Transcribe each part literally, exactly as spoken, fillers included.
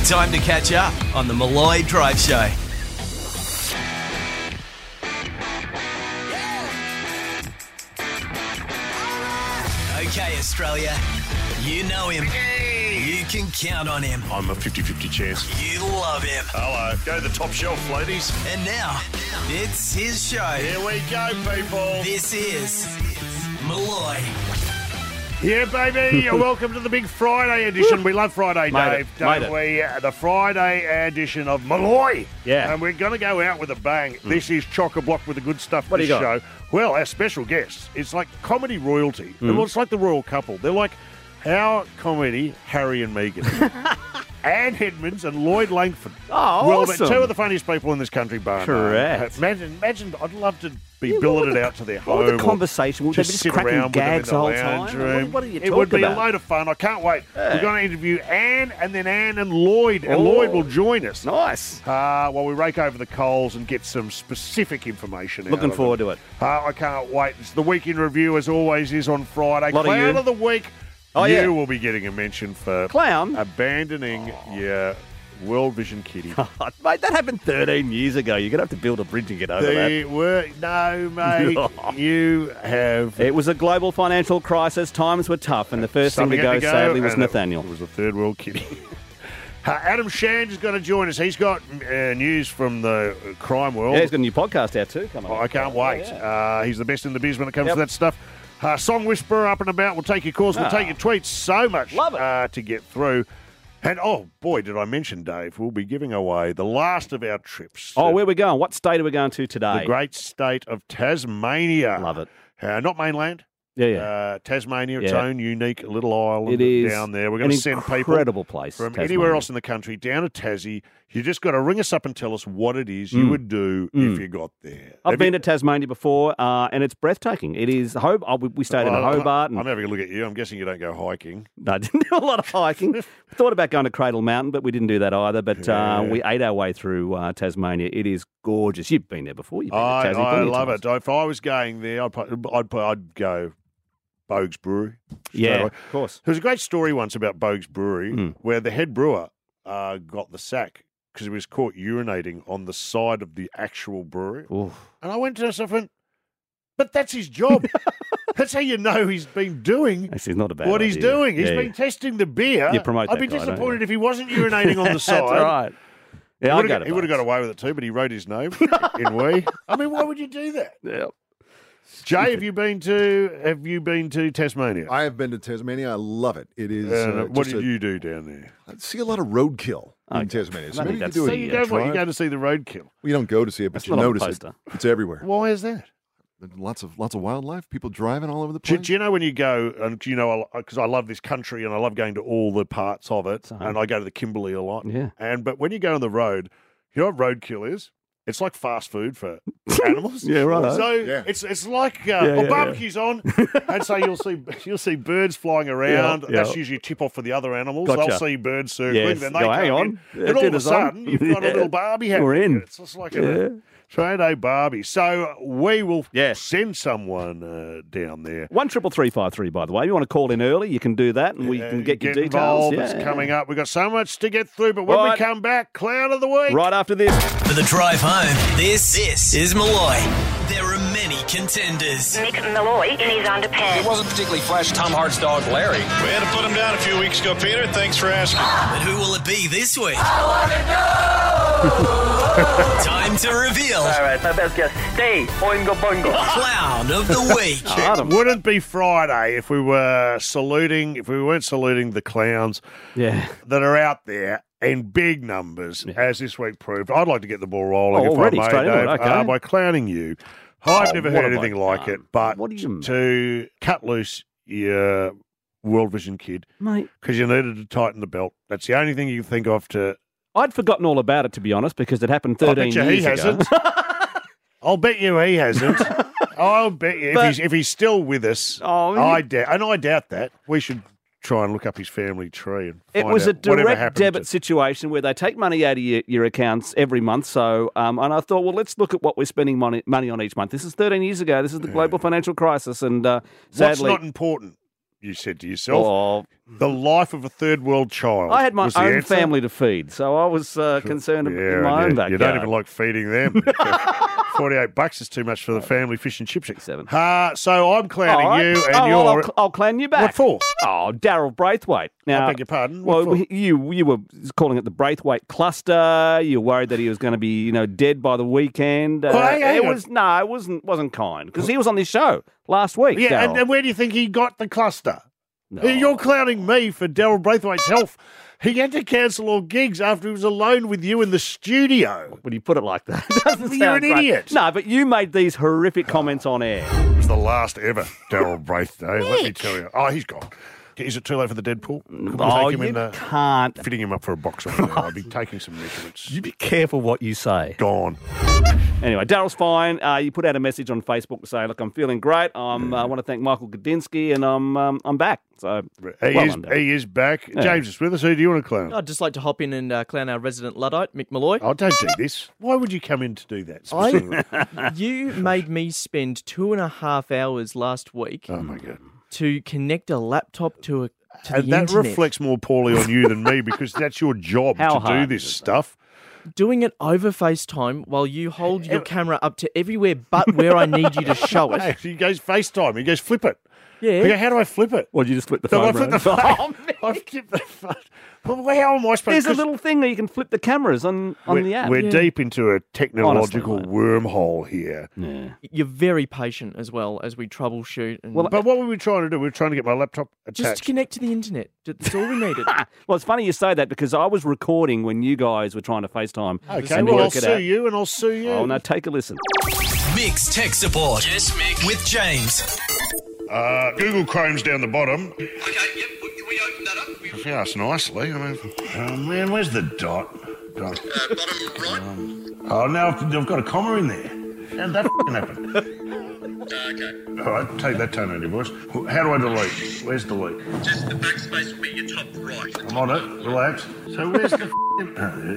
Time to catch up on the Malloy Drive Show. Okay, Australia, you know him. You can count on him. I'm a fifty-fifty chance. You love him. Hello. Go to the top shelf, ladies. And now, it's his show. Here we go, people. This is Malloy. Yeah, baby. Welcome to the big Friday edition. We love Friday, Made Dave, it. don't Made we? Uh, The Friday edition of Malloy. Yeah. And we're going to go out with a bang. Mm. This is chock-a-block with the good stuff What do this you got? show. Well, our special guests, it's like comedy royalty. Mm. Well, it's like the royal couple. They're like our comedy Harry and Meghan. Anne Edmonds and Lloyd Langford. Oh, well, awesome. two of the funniest people in this country, bar none. Correct. Imagine, imagine, I'd love to be Yeah, billeted what the- out to their What home. would the or conversation? Would they be just just sit cracking around with them in gags the the whole lounge time? room. What, what are you it talking would be about? a load of fun. I can't wait. Yeah. We're going to interview Anne and then Anne and Lloyd, and Oh. Lloyd will join us. Nice. Uh, while we rake over the coals and get some specific information out Looking of forward them. to it. Uh, I can't wait. It's the weekend review, as always, is on Friday. Lot of Clown you. of the week. Oh, you yeah. will be getting a mention for Clown? abandoning your World Vision kitty. Mate, that happened thirteen years ago. You're going to have to build a bridge and get over They were no, mate. You have that. It was a global financial crisis. Times were tough, and the first something thing to had go, sadly, was and it- Nathaniel. It was a third world kitty. Uh, Adam Shand is going to join us. He's got uh, news from the uh, crime world. Yeah, he's got a new podcast out too coming Oh, up. I can't Yeah, wait. yeah. Uh, he's the best in the biz when it comes Yep. to that stuff. Uh, Song Whisperer up and about. We'll take your calls. We'll Ah. take your tweets. So much Love it. Uh, to get through. And, oh, boy, did I mention, Dave, we'll be giving away the last of our trips. Oh, to where are we going? What state are we going to the today? great state of Tasmania. Love it. Uh, not mainland. Yeah, yeah. Uh, Tasmania, its Yeah. own unique little island It is down there. We're going an to send people incredible place, from Tasmania. anywhere else in the country down to Tassie. You just got to ring us up and tell us what it is you Mm. would do Mm. if you got there. I've Have been you- to Tasmania before, uh, and it's breathtaking. It is Hob- oh, we- We stayed in Well, Hobart. And, I'm having a look at you. I'm guessing you don't go hiking. no, I didn't do a lot of hiking. We thought about going to Cradle Mountain, but we didn't do that either. But Yeah. uh, we ate our way through uh, Tasmania. It is gorgeous. You've been there before. You've been I, to Tassie I plenty of love times. it. If I was going there, I'd, put- I'd, put- I'd go Bogues Brewery. straight Yeah, away. of course. There was a great story once about Bogues Brewery Mm. where the head brewer uh, got the sack because he was caught urinating on the side of the actual brewery. Oof. And I went to myself and, but that's his job. That's how you know he's been doing Actually, it's not a bad what he's idea. doing. He's Yeah, been yeah. testing the beer. You promote I'd that be guy, don't disappointed you? if he wasn't urinating on the side. That's right. Yeah, he I'll would go have to he would have Bucks. got away with it too, but he wrote his name in we. I mean, why would you do that? Yeah. Jay, have you been to have you been to Tasmania? I have been to Tasmania. I love it. It is. And, uh, uh, what just did a- you do down there? I see a lot of roadkill in Okay. Tasmania. So I think maybe you could that's do So it. you Yeah, go what? You drive. go to see the roadkill. Well, you don't go to see it, but That's you not on the notice it. poster. It's everywhere. Why is that? There's lots of lots of wildlife. People driving all over the Do, place. do you know when you go, and you know, because I love this country and I love going to all the parts of it, Same. and I go to the Kimberley a lot. Yeah. And but when you go on the road, you know what roadkill is? It's like fast food for animals. Yeah, righto. So Yeah. it's it's like uh, Yeah, oh, yeah, barbecue's on, and so you'll see you'll see birds flying around. Yeah, That's yeah. usually a tip off for the other animals. Gotcha. They'll see birds circling, Yes. then they Go, come hang in, on. and Yeah, all of a dinner's on. sudden you've got a Yeah. little Barbie happening. We're in. It's just like Yeah. a Trade Barbie. So we will Yes. send someone uh, down there. One triple three five three. By the way, you want to call in early, you can do that, and we Uh, can get, your details. involved. Yeah. It's coming up. We've got so much to get through, but when Right. we come back, Clown of the Week. Right after this. For the drive home, this, this is Malloy. There are many contenders. Nick Malloy in his underpants. It wasn't particularly flash Tom Hart's dog, Larry. We had to put him down a few weeks ago, Peter. Thanks for asking. But who will it be this week? Time to reveal All right, I best just stay. Oingo boingo. Clown of the Week. Adam. Wouldn't be Friday if we were saluting, if we weren't saluting the clowns Yeah. that are out there in big numbers, as this week proved. I'd like to get the ball rolling Oh, if already? I may, Straight into Dave, it, okay. uh, by clowning you. I've Oh, never what heard have I anything like done? it, but What do you mean? to cut loose your World Vision kid Mate, because you needed to tighten the belt. That's the only thing you can think of to. I'd forgotten all about it, to be honest, because it happened I thirteen bet you years he ago. hasn't. I'll bet you he hasn't. I'll bet you if But- he's if he's still with us. Oh, I you- doubt, and I doubt that. We should try and look up his family tree and It find was a out whatever direct happened debit to- situation where they take money out of your, your accounts every month. So, um, and I thought, well, let's look at what we're spending money, money on each month. This is thirteen years ago. This is the global financial crisis, and uh, What's sadly, not important? you said to yourself. Oh, The life of a third world child. I had my was the own answer. family to feed, so I was uh, concerned Yeah, about my and own you, backyard. you don't even like feeding them. Forty-eight bucks is too much for the family fish and chips. Seven. Uh, so I'm clowning All right. you, and oh, you're. well, I'll, I'll clown you back. What for? Oh, Daryl Braithwaite. Now, I beg your pardon. What Well, for? you you were calling it the Braithwaite cluster. You were worried that he was going to be, you know, dead by the weekend. Uh, Well, hang- hang it on. was no, it wasn't wasn't kind because he was on this show last week. Yeah, and, Daryl. and where do you think he got the cluster? No. You're clowning me for Daryl Braithwaite's health. He had to cancel all gigs after he was alone with you in the studio. When you put it like that, it doesn't You're sound an great. idiot. No, but you made these horrific comments on air. It was the last ever Daryl Braithwaite, let me tell you. Oh, he's gone. Is it too late for the Deadpool? Could we Oh, take him you in the, can't. fitting him up for a box over there? I'd be taking some measurements. You be careful what you say. Gone. Anyway, Daryl's fine. Uh, you put out a message on Facebook to say, "Look, I'm feeling great. I'm, uh, I want to thank Michael Gudinski, and I'm um, I'm back." So He, well is, done, Daryl. he is back. James is with us. Who do you want to clown? I'd just like to hop in and uh, clown our resident Luddite, Mick Malloy. Oh, don't do this. Why would you come in to do that? I- specifically? You made me spend two and a half hours last week Oh, my God. to connect a laptop to a to And the that internet. reflects more poorly on you than me because that's your job How to do hard this is it? stuff. Doing it over FaceTime while you hold your camera up to everywhere but where I need you to show Hey, it. he goes FaceTime. He goes flip it. I go, Yeah. how do I flip it? Well, you just flip the No, I phone. flip the round. phone. Oh, I flip the phone. Well, how am I supposed There's to? a little thing that you can flip the cameras on, on we're, the app. We're Yeah. deep into a technological Honestly, mate. wormhole here. Yeah. You're very patient as well as we troubleshoot. And Well, But what were we trying to do? We were trying to get my laptop just attached. connect to the internet. That's all we needed. Well, it's funny you say that because I was recording when you guys were trying to FaceTime. Okay, and well, I'll work it sue out. you and I'll sue you. Oh, now take a listen. Mix tech support. Yes, Mick. With James. Uh, Google Chrome's down the bottom. Okay, yep. Can we open that up? Yes, nicely. I mean, oh, man, where's the dot? Dot. Uh, bottom right. Oh, now I've, I've got a comma in there. How'd that f***ing happen? Uh, okay. All right, take that tone out of your voice. How do I delete? Where's delete? Just the backspace will be your top right. I'm on it. Relax. So where's the f***ing...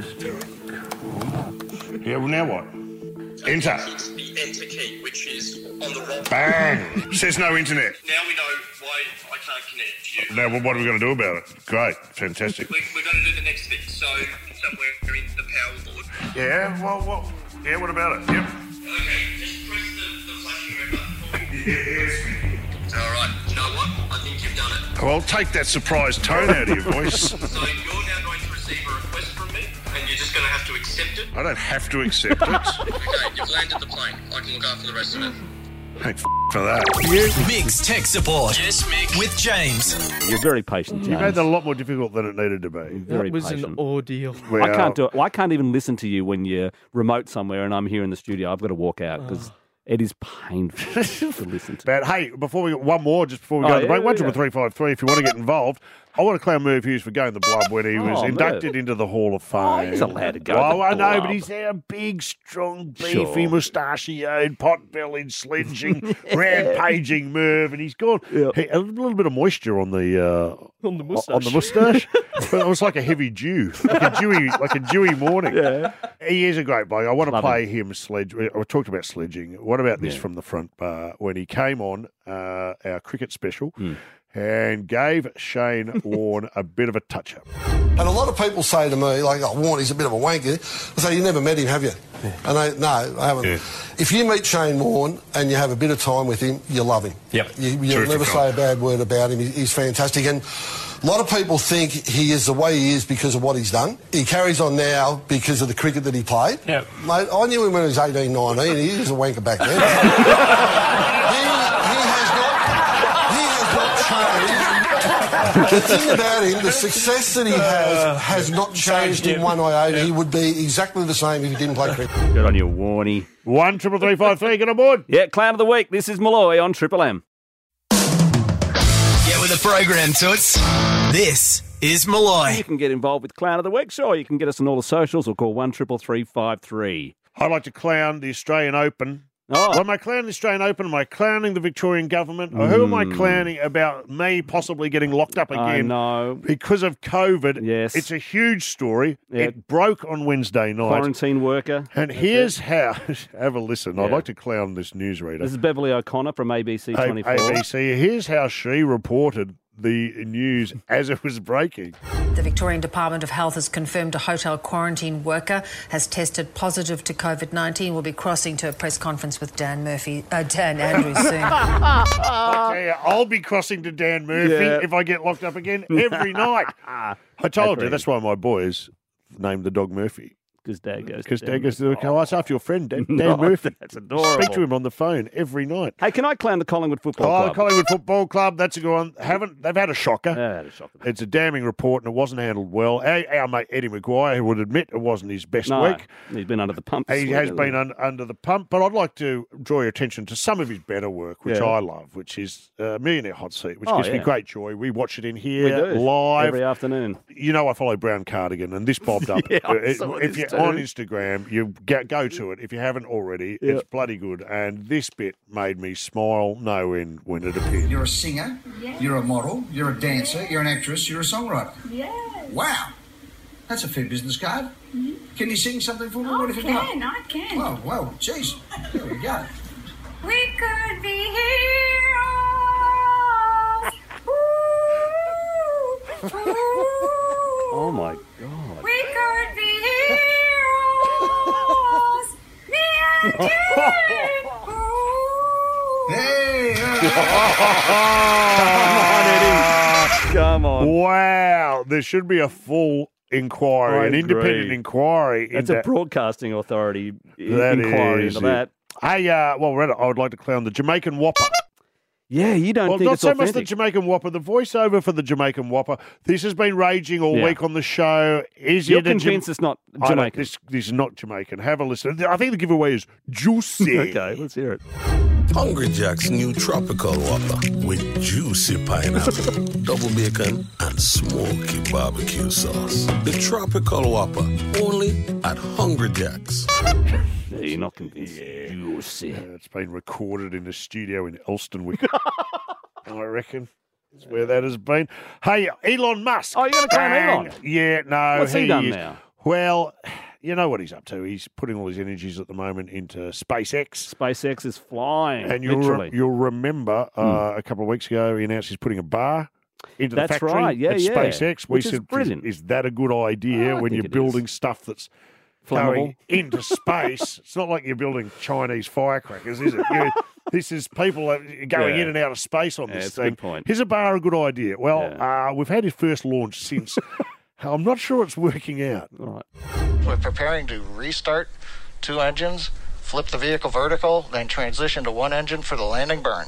Oh, there's... Yeah, well, now what? Enter. It's the enter key, which is on the right. Bang! Says no internet. Now we know why I can't connect you. Now, well, what are we going to do about it? Great. Fantastic. We, we're going to do the next thing. So, somewhere in the power board. Yeah, well, well, yeah, what about it? Yep. Okay, just press the, the flashing red button. Yes. All right. You know what? I think you've done it. Well, take that surprised tone out of your voice. So, you're now going to receive a request from me, and you're just going to have to accept it. I don't have to accept it. Okay, you've landed the plane. I can look after the rest of it. Thank f- for that. You, Mix tech support. Yes, Mick. With James. You're very patient, James. you made that a lot more difficult than it needed to be. Very That was patient. an ordeal. Well, I can't do it. Well, I can't even listen to you when you're remote somewhere and I'm here in the studio. I've got to walk out because it is painful to listen to. But hey, before we get one more, just before we Oh, go to the yeah, break, one yeah. triple three five three. If you want to get involved, I want to clown Merv Hughes for going to the Blub when he was Oh, inducted Merv. into the Hall of Fame. Oh, he's allowed to go Oh, to the I know, Blub. but he's there, a big, strong, beefy, Sure. mustachioed, pot-bellied, sledging, rampaging Merv, and he's gone. Yeah. He, a little bit of moisture on the uh, On the on the moustache, but it was like a heavy dew, like a dewy, like a dewy morning. Yeah. He is a great bloke. I want to Love play him. sledge. I talked about sledging. What about this Yeah. from the front bar when he came on uh, our cricket special Hmm. and gave Shane Warne a bit of a touch-up? And a lot of people say to me, like, oh, Warne, he's a bit of a wanker. I say, you never met him, have you? And I, no, I haven't. Yeah. If you meet Shane Warne and you have a bit of time with him, you love him. Yep. You, you'll Terrific never guy. say a bad word about him. He- He's fantastic. And a lot of people think he is the way he is because of what he's done. He carries on now because of the cricket that he played. Yep. Mate, I knew him when he was eighteen, nineteen. He was a wanker back then. he, he has not... He has not changed. The thing about him, the success that he has, has not changed in one iota. He would be exactly the same if he didn't play cricket. Good on you, Warnie. One triple three five three. Get on board. Yeah, Clown of the Week. This is Malloy on Triple M. Get with the program, Toots. This is Malloy. You can get involved with Clown of the Week. Sure, you can get us on all the socials or call one triple three five three. I'd like to clown the Australian Open Oh. Well, am I clowning the Australian Open? Am I clowning the Victorian government? Or who am I clowning about me possibly getting locked up again? I know. Because of COVID. Yes. It's a huge story. Yeah. It broke on Wednesday night. Quarantine worker. And That's here's it. how. Have a listen. I'd Yeah. like to clown this newsreader. This is Beverly O'Connor from A B C A- twenty-four. A B C. Here's how she reported the news as it was breaking. The Victorian Department of Health has confirmed a hotel quarantine worker has tested positive to COVID nineteen. Will be crossing to a press conference with Dan Murphy, uh, Dan Andrews soon. I tell you, I'll be crossing to Dan Murphy Yeah. if I get locked up again every night. I told you, that's why my boys named the dog Murphy. Because Dad goes Because to Dad goes to the car. It's after your friend, Dan, Dan No, Murphy. that's adorable. Speak to him on the phone every night. Hey, can I clown the Collingwood Football Oh, Club? Collingwood Football Club, that's a good one. Haven't They've had a shocker. Yeah, had a shocker. It's a damning report and it wasn't handled well. Our, our mate Eddie Maguire would admit it wasn't his best No, week. he's been under the pump. this He week, has hasn't been un, under the pump, but I'd like to draw your attention to some of his better work, which Yeah. I love, which is uh, Millionaire Hot Seat, which Oh, gives me yeah. great joy. We watch it in We here do. live. Every afternoon. You know, I follow Brown Cardigan, and this bobbed up. Yeah, I Uh, saw if this you're too. on Instagram, you get, go to it. If you haven't already, Yeah. it's bloody good. And this bit made me smile no end when it appeared. You're a singer, Yes. you're a model, you're a dancer, you're an actress, you're a songwriter. Yes. Wow, that's a fair business card. Mhm. Can you sing something for me? I What have you got? can, I can. Oh, well, jeez. There we go. We could be heroes. Ooh, ooh. Oh, my God. We could be heroes. Me and you. Hey! Come on. Wow, there should be a full inquiry, I an independent agree. inquiry. That's into, a broadcasting authority i- that inquiry is into that. it. Hey, uh, well, Reddit, I would like to clown the Jamaican Whopper. Yeah, you don't Well, think not it's so much the authentic. Jamaican Whopper, the voiceover for the Jamaican Whopper. This has been raging all Yeah. week on the show. Is You're it a Jam- convinced it's not I don't- Jamaican. This, this is not Jamaican. Have a listen. I think the giveaway is juicy. Okay, let's hear it. Hungry Jack's new tropical Whopper with juicy pineapple, double bacon, and smoky barbecue sauce. The tropical Whopper, only at Hungry Jack's. Yeah, you're not convinced. Juicy. Yeah, it's been recorded in a studio in Elstonwick. I reckon. That's where that has been. Hey, Elon Musk. Oh, you're going to clown Bang. Elon? Yeah, no. What's he done is- now? Well, you know what he's up to. He's putting all his energies at the moment into SpaceX. SpaceX is flying, And you'll, literally. re- you'll remember uh, a couple of weeks ago he announced he's putting a bar into That's the factory right. Yeah, at yeah. SpaceX. We Which is said, brilliant. Is, is that a good idea I when think you're it building is. stuff that's Flammable. going into space? It's not like you're building Chinese firecrackers, is it? You, this is people that are going Yeah. in and out of space on Yeah, this it's a thing. good point. Is a bar a good idea? Well, Yeah. uh, we've had his first launch since. I'm not sure it's working out. All right. We're preparing to restart two engines, flip the vehicle vertical, then transition to one engine for the landing burn.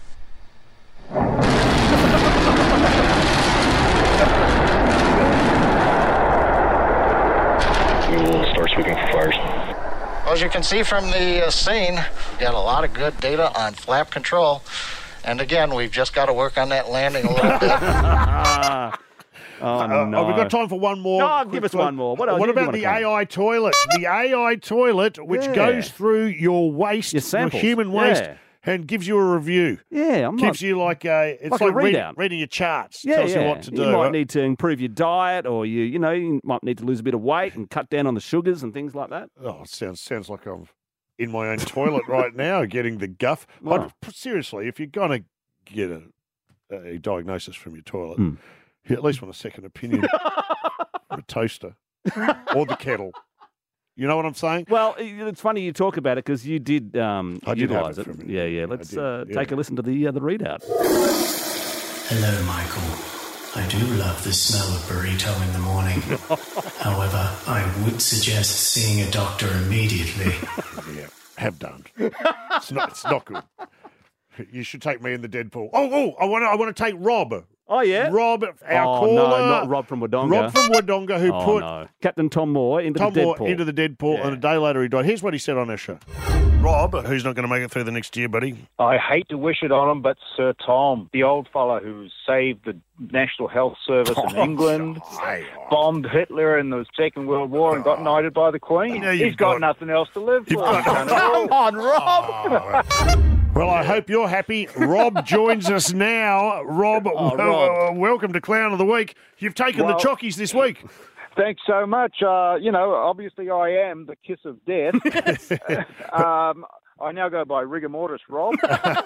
We'll start sweeping for fires. Well, as you can see from the uh, scene, we've got a lot of good data on flap control. And again, we've just got to work on that landing a little bit. Oh, Uh, no. have we got time for one more? No, quick give us one? one more. What else? What You- you about wanna the come? A I toilet? The A I toilet, which Yeah. goes through your waste, Your your, samples. human waste, Yeah. and gives you a review. Yeah, I'm gives not... you like a, it's Like like, a read- readout. reading your charts. Yeah, tells yeah. you what to do. You might right? need to improve your diet, or you, you know, you might need to lose a bit of weight and cut down on the sugars and things like that. Oh, it sounds sounds like I'm in my own toilet right now, getting the guff. Wow. I'd- seriously, if you're gonna get a, a diagnosis from your toilet, Hmm. you at least want a second opinion from a toaster or the kettle. You know what I'm saying? Well, it- it's funny you talk about it because you did um, I did have utilise it it. for a minute. Yeah, yeah. I Let's did, uh, yeah. take a listen to the uh, the readout. Hello, Michael. I do love the smell of burrito in the morning. However, I would suggest seeing a doctor immediately. Yeah, have done. It's not. It's not good. You should take me in the Deadpool. Oh, oh! I want to. I want to take Rob. Oh, Oh, yeah? Rob, our oh, caller. no, not Rob from Wodonga. Rob from Wodonga, who oh, put no. Captain Tom Moore into Tom the Moore Deadpool. into the Deadpool, Yeah. and a day later he died. Here's what he said on our show. Rob, who's not going to make it through the next year, buddy? I hate to wish it on him, but Sir Tom, the old fella who saved the National Health Service in England, bombed Hitler in the Second World War and got knighted by the Queen. Yeah, He's you've got, got- nothing else to live for. got- Come on, Rob. Well, I hope you're happy. Rob joins us now. Rob, Oh, w- Rob. uh, welcome to Clown of the Week. You've taken Well- the chockies this week. Thanks so much. Uh, you know, obviously I am the kiss of death. um, I now go by rigor mortis, Rob.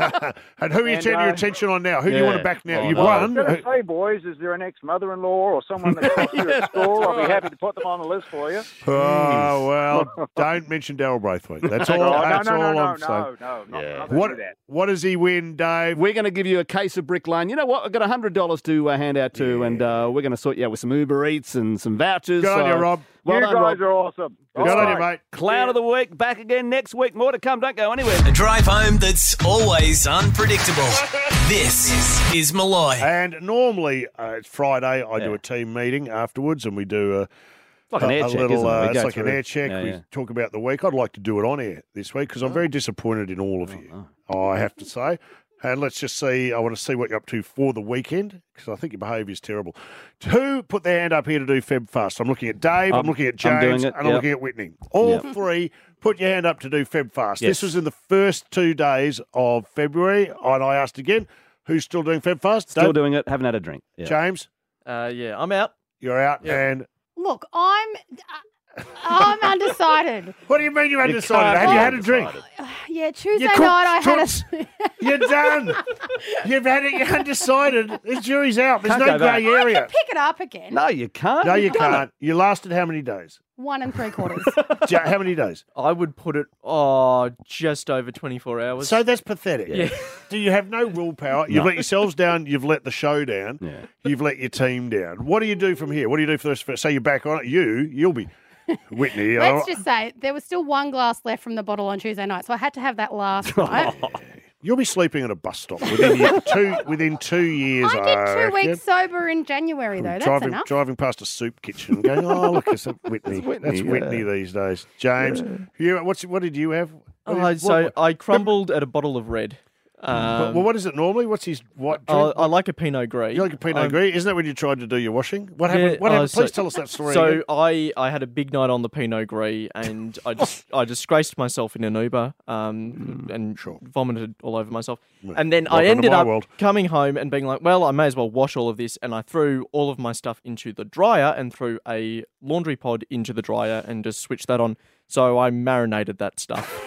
And who are you And, turning your uh, attention on now? Who do you want to back now? Oh, You've no. I was won. going to say, boys, is there an ex-mother-in-law or someone that cost you at school? I'll be happy to put them on the list for you. Oh, well, don't mention Daryl Braithwaite. That's all, Oh, no, that's no, all no, no, I'm no, saying. no, no, Yeah. not gonna What, do that. what does he win, Dave? We're going to give you a case of Brick Lane. You know what? I've got one hundred dollars to uh, hand out to, and uh, we're going to sort you out with some Uber Eats and some vouchers. Good on you, So- Rob. Well you done, guys Rob. are awesome. Good All on you, right. mate. Clown of the Week, back again next week. More to come. Don't go anywhere. A drive home that's always unpredictable. This is Malloy. And normally uh, it's Friday. I do a team meeting afterwards, and we do a, like an a, air a check, little. isn't it? We Uh, go it's like through- an air check. Yeah, we yeah. talk about the week. I'd like to do it on air this week because I'm very disappointed in all of you. I have to say. And let's just see. I want to see what you're up to for the weekend because I think your behaviour is terrible. Who put their hand up here to do Feb Fast? I'm looking at Dave. I'm, I'm- looking at I'm doing James, it, and I'm yep. looking at Whitney. All Yep. three. Put your hand up to do Feb Fast. Yes. This was in the first two days of February, and I asked again, who's still doing Feb Fast? Still Dave? doing it. Haven't had a drink. Yeah. James, Uh, yeah, I'm out. you're out. Yep. And Look, I'm uh, I'm undecided. what do you mean you You undecided? can't Have you be had a drink? undecided. Yeah, Tuesday You cooked night I had toots. a. You're done. You've had it. You're undecided. The jury's out. There's Can't no go back. grey area. Pick it up again. No, you can't. No, you You've done can't. You lasted how many days? One and three quarters. Ja- How many days? I would put it, oh, just over twenty-four hours. So that's pathetic. Yeah. Do you have no willpower? You've No. let yourselves down. You've let the show down. Yeah. You've let your team down. What do you do from here? What do you do for this? Say you're back on it. You, you'll be Whitney. Let's uh, just say there was still one glass left from the bottle on Tuesday night, so I had to have that last night. You'll be sleeping at a bus stop within your two within two years. I did two reckon. weeks sober in January, though. That's driving, enough. driving past a soup kitchen, going, "Oh, look, it's Whitney. That's Whitney, Whitney, yeah. these days." James, you, what's what did you have? What Oh, did- so what- I crumbled at a bottle of red. Um, well, what is it normally? What's his what? I, Drink? I like a Pinot Gris. you like a Pinot I'm- Gris? Isn't that when you tried to do your washing? What Yeah, happened? What uh, happened? so- Please tell us that story. So again. I, I had a big night on the Pinot Gris, and I just I disgraced myself in an Uber, um, and sure. vomited all over myself. And then I Welcome to ended my up world. coming home and being like, well, I may as well wash all of this, and I threw all of my stuff into the dryer and threw a laundry pod into the dryer and just switched that on. So I marinated that stuff.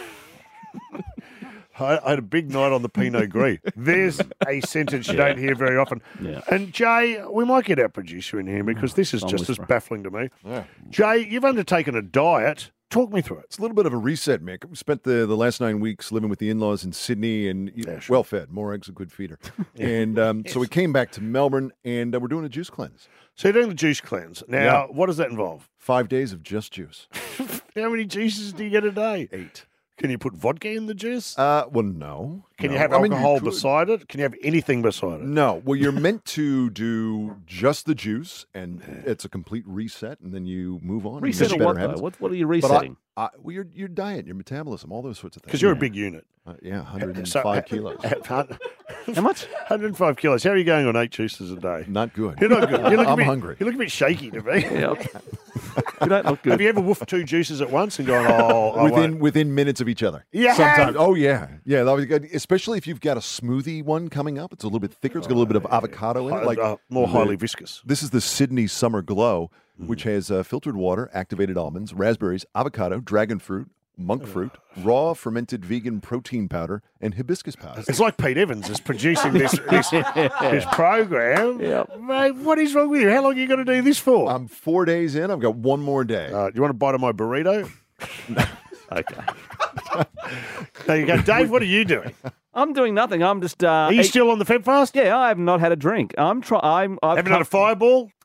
I, I had a big night on the Pinot Gris. There's a sentence you don't hear very often. Yeah. And Jay, we might get our producer in here because this is Some just as whisperer. baffling to me. Yeah. Jay, you've undertaken a diet. Talk me through it. It's a little bit of a reset, Mick. We spent the, the last nine weeks living with the in-laws in Sydney and you know, Yeah, sure. well fed, more eggs a good feeder. And um, so we came back to Melbourne and uh, we're doing a juice cleanse. So you're doing the juice cleanse. Now, Yeah. what does that involve? Five days of just juice. How many juices do you get a day? Eight. Can you put vodka in the juice? Uh, well, no. Can no. you have I mean, alcohol could. beside it? Can you have anything beside it? No. Well, you're meant to do just the juice, and it's a complete reset, and then you move on. and Reset get of better what, though? habits. What, what are you But I- resetting? I, well, your, your diet, your metabolism, all those sorts of things. Because you're a big unit. Uh, yeah, one hundred So- five kilos. How much? one hundred five kilos. How are you going on eight juices a day? Not good. You're not good. You look a I'm bit, hungry. You look a bit shaky to me. Yeah, okay. You don't look good. Have you ever woofed two juices at once and gone, oh, I within won't? within minutes of each other. You Sometimes. have? Oh yeah, yeah. That was good. Especially if you've got a smoothie one coming up. It's a little bit thicker. It's got a little bit of avocado in it, Hi- like uh, more the- highly viscous. This is the Sydney Summer Glow, which has uh, filtered water, activated almonds, raspberries, avocado, dragon fruit, monk fruit, raw fermented vegan protein powder, and hibiscus powder. It's like Pete Evans is producing this this, this program. Yep. Mate, what is wrong with you? How long are you going to do this for? I'm four days in. I've got one more day. Uh, do you want a bite of my burrito? Okay. There you go. Dave, what are you doing? I'm doing nothing. I'm just. Uh, Are you eat- still on the Feb fast? Yeah, I have not had a drink. I'm trying. I'm. I've Haven't come- had a fireball?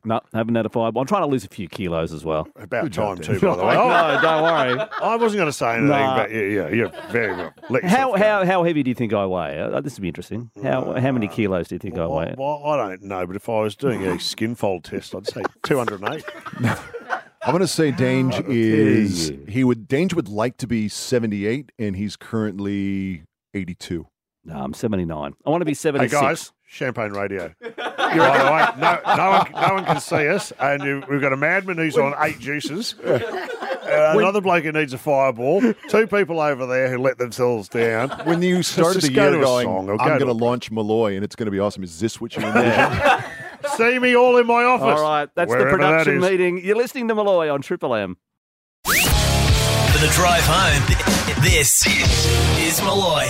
No, haven't had a fireball. I'm trying to lose a few kilos as well. About time too, by the way. No, don't worry. I wasn't going to say anything, Nah. but yeah, yeah, you're very well. Let How yourself go. how how heavy do you think I weigh? Uh, this would be interesting. How how many kilos do you think I weigh? Well, I don't know, but if I was doing a skin fold test, I'd say two hundred eight. I'm going to say Dange is he would Dange would like to be seventy-eight, and he's currently eighty-two. No, I'm seventy-nine. I want to be Hey seventy-six. guys, Champagne Radio. By the way, no, no one, no one can see us, and you- we've got a madman who's on eight juices, uh, another bloke who needs a fireball, two people over there who let themselves down. When you started Just the go year to a going, song or I'm go going to to- launch Malloy, and it's going to be awesome. Is this what you envision? See me all in my office. All right, that's Wherever the production that is. meeting. You're listening to Malloy on Triple M. For the drive home, this is Malloy.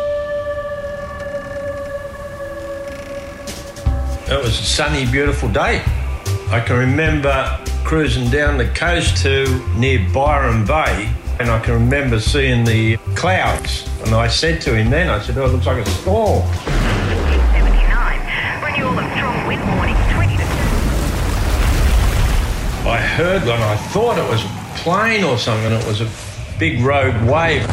It was a sunny, beautiful day. I can remember cruising down the coast to near Byron Bay, and I can remember seeing the clouds. And I said to him then, I said, oh, it looks like a storm. Renewal of strong wind warning, twenty to I heard one, I thought it was a plane or something, it was a big rogue wave.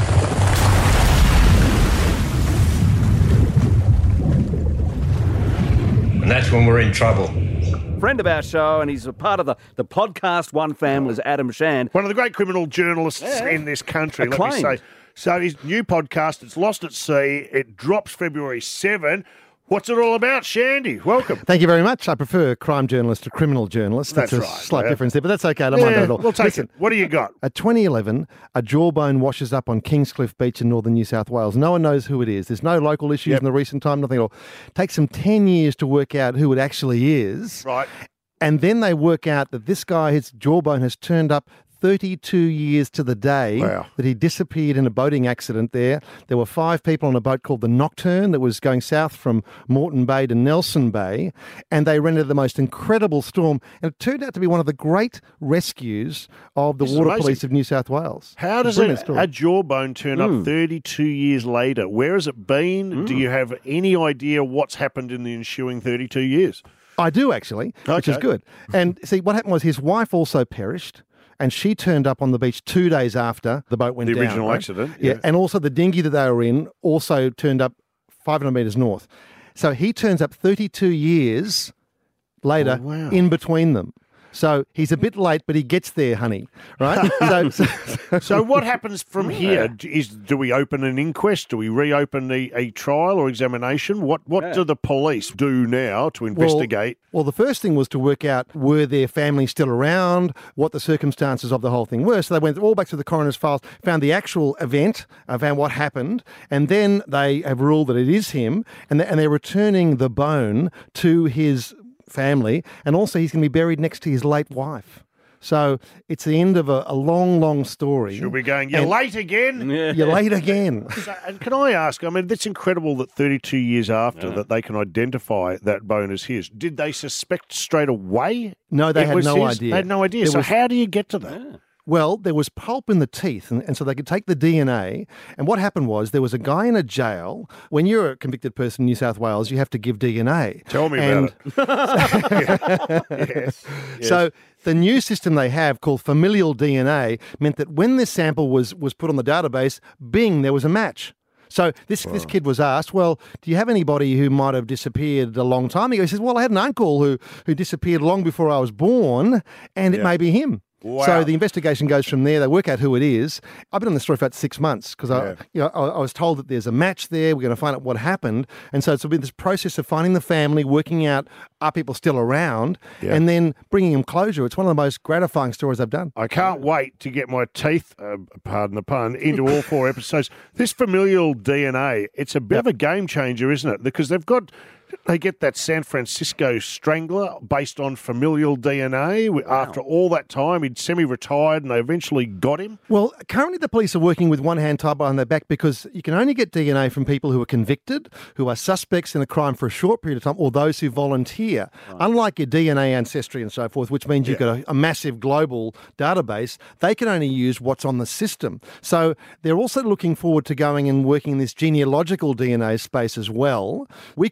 And that's when we're in trouble. Friend of our show, and he's a part of the, the podcast One Family, is Adam Shand. One of the great criminal journalists Yeah. in this country, let Acclaimed. me say. So his new podcast, It's Lost at Sea, it drops February seventh. What's it all about, Shandy? Welcome. Thank you very much. I prefer crime journalist to criminal journalist. That's, That's a right, slight yeah. difference there, but that's okay. I don't Yeah, mind that at all. we'll take Listen, it. What do you got? At twenty eleven, a jawbone washes up on Kingscliff Beach in northern New South Wales. No one knows who it is. There's no local issues in the recent time, nothing at all. Takes them ten years to work out who it actually is. Right. And then they work out that this guy, his jawbone has turned up thirty-two years to the day Wow. that he disappeared in a boating accident there. There were five people on a boat called the Nocturne that was going south from Moreton Bay to Nelson Bay, and they rendered the most incredible storm. And it turned out to be one of the great rescues of the This is Water amazing. Police of New South Wales. How does Brilliant it, story. a jawbone turn Mm. up thirty-two years later? Where has it been? Do you have any idea what's happened in the ensuing thirty-two years? I do, actually, which is Okay. good. And see, what happened was his wife also perished, and she turned up on the beach two days after the boat went The down. original right? accident, Yeah. yeah. And also the dinghy that they were in also turned up five hundred metres north. So he turns up thirty-two years later Oh, wow. in between them. So he's a bit late, but he gets there, honey. Right? so, so, So what happens from here? D- Is do we open an inquest? Do we reopen a, a trial or examination? What what Yeah. do the police do now to investigate? Well, well, the first thing was to work out were their family still around, what the circumstances of the whole thing were. So they went all back to the coroner's files, found the actual event, uh, found what happened, and then they have ruled that it is him, and, they, and they're returning the bone to his family, and also he's going to be buried next to his late wife. So it's the end of a, a long, long story. Should we going, you're And- late again? You're late again. So, and can I ask, I mean, it's incredible that thirty-two years after that they can identify that bone as his. Did they suspect straight away? No, they it had was no his? idea. They had no idea. There so was- how do you get to that? Well, there was pulp in the teeth, and, and so they could take the D N A. And what happened was there was a guy in a jail. When you're a convicted person in New South Wales, you have to give D N A. Tell me and, about it. yes. So the new system they have called familial D N A meant that when this sample was, was put on the database, bing, there was a match. So this, this kid was asked, well, do you have anybody who might have disappeared a long time ago? He says, well, I had an uncle who, who disappeared long before I was born, and it Yeah. may be him. Wow. So the investigation goes from there. They work out who it is. I've been on the story for about six months because I, Yeah. you know, I, I was told that there's a match there. We're going to find out what happened, and so it's been this process of finding the family, working out are people still around, Yeah. and then bringing them closure. It's one of the most gratifying stories I've done. I can't wait to get my teeth, uh, pardon the pun, into all four episodes. This familial D N A, it's a bit of a game changer, isn't it? Because they've got, they get that San Francisco Strangler based on familial D N A. After all that time, he'd semi-retired and they eventually got him. Well, currently the police are working with one hand tied behind their back because you can only get D N A from people who are convicted, who are suspects in a crime for a short period of time, or those who volunteer. Unlike your D N A ancestry and so forth, which means you've got a, a massive global database, they can only use what's on the system. So they're also looking forward to going and working in this genealogical D N A space as well. We could see what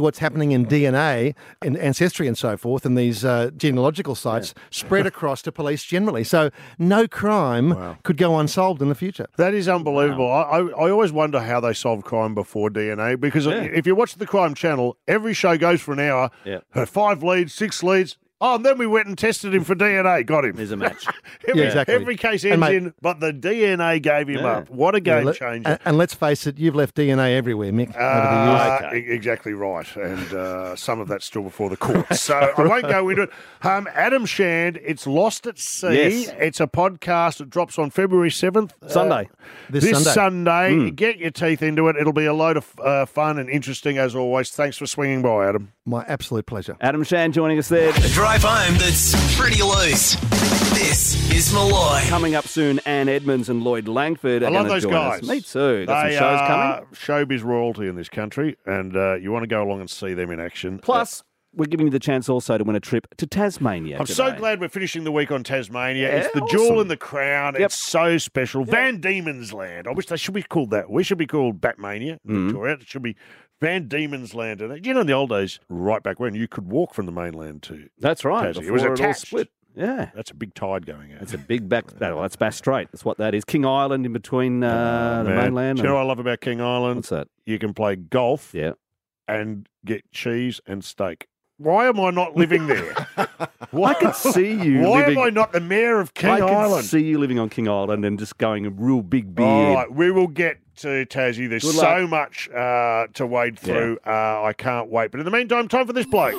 what's happening in D N A and ancestry and so forth, and these uh, genealogical sites spread across to police generally. So no crime could go unsolved in the future. That is unbelievable. I, I, I always wonder how they solve crime before D N A, because Yeah. if you watch the Crime Channel, every show goes for an hour. Yeah. Uh, Five leads, six leads. Oh, and then we went and tested him for D N A. Got him. There's a match. every, Yeah, exactly. every case And ends mate- in, but the D N A gave him Yeah. up. What a Yeah, game let- changer. and, and let's face it, you've left D N A everywhere, Mick, over the Uh, years. e- Exactly right, and uh, some of that's still before the courts. So I won't go into it. Um, Adam Shand, it's Lost at Sea. Yes. It's a podcast that drops on February seventh. Sunday. This This Sunday. Sunday. Mm. Get your teeth into it. It'll be a load of uh, fun and interesting as always. Thanks for swinging by, Adam. My absolute pleasure. Adam Shand joining us there. A drive home that's pretty loose. This is Malloy. Coming up soon, Ann Edmonds and Lloyd Langford are I love gonna those join guys. us. Me too. Got They some shows are coming. showbiz royalty in this country, and uh, you want to go along and see them in action. Plus, we're giving you the chance also to win a trip to Tasmania. I'm so today. glad we're finishing the week on Tasmania. Yeah, it's the awesome. jewel in the crown. Yep. It's so special. Van Diemen's Land. I wish they should be called that. We should be called Batmania in Mhm. Victoria. It should be Van Diemen's Land. And you know, in the old days, right back when, you could walk from the mainland to That's right. Tassie. It was before it all attached. split. Yeah. That's a big tide going out. It's a big back. Well, that's Bass Strait. That's what that is. King Island in between uh, the Man, mainland. Do you know what and- I love about King Island? What's that? You can play golf Yeah. and get cheese and steak. Why am I not living there? Why, I could see you Why living- am I not the mayor of King I could Island? see you living on King Island and just going a real big beard. All right, we will get to Tassie. There's Good so luck. much uh, to wade through. Uh, I can't wait. But in the meantime, time for this bloke.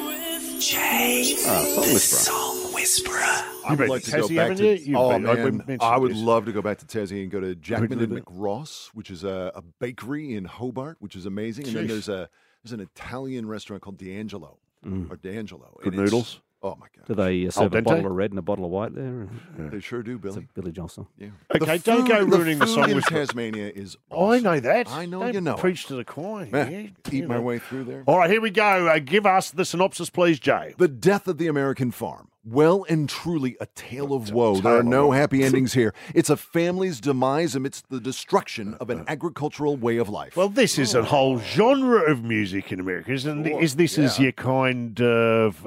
Jay, Oh, Song the Whisperer. Song Whisperer. I You've would been like to to go Tassie, back haven't to. you? You've oh been- I- we man, mentioned I would this. love to go back to Tassie and go to Jackman and Really? McRoss, which is a, a bakery in Hobart, which is amazing. And then Jeez. there's a there's an Italian restaurant called D'Angelo or D'Angelo. Good and it's- noodles. Oh my god, Do they uh, serve a dente? bottle of red and a bottle of white there? they sure do, It's a Billy. Billy Johnson. Yeah. Okay, The don't go food- ruining the food Song in Whisperer. Tasmania is. I Awesome. know that. I know Don't you know. Preach to the choir. Yeah, Yeah, eat you my know. way through there. All right, here we go. Uh, give us the synopsis, please, Jay. The Death of the American Farm. Well and truly a tale of woe. tale There are of no woe. happy endings here. It's a family's demise amidst the destruction of an agricultural way of life. Well, this is a whole genre of music in America, isn't it? Is this is yeah. your kind of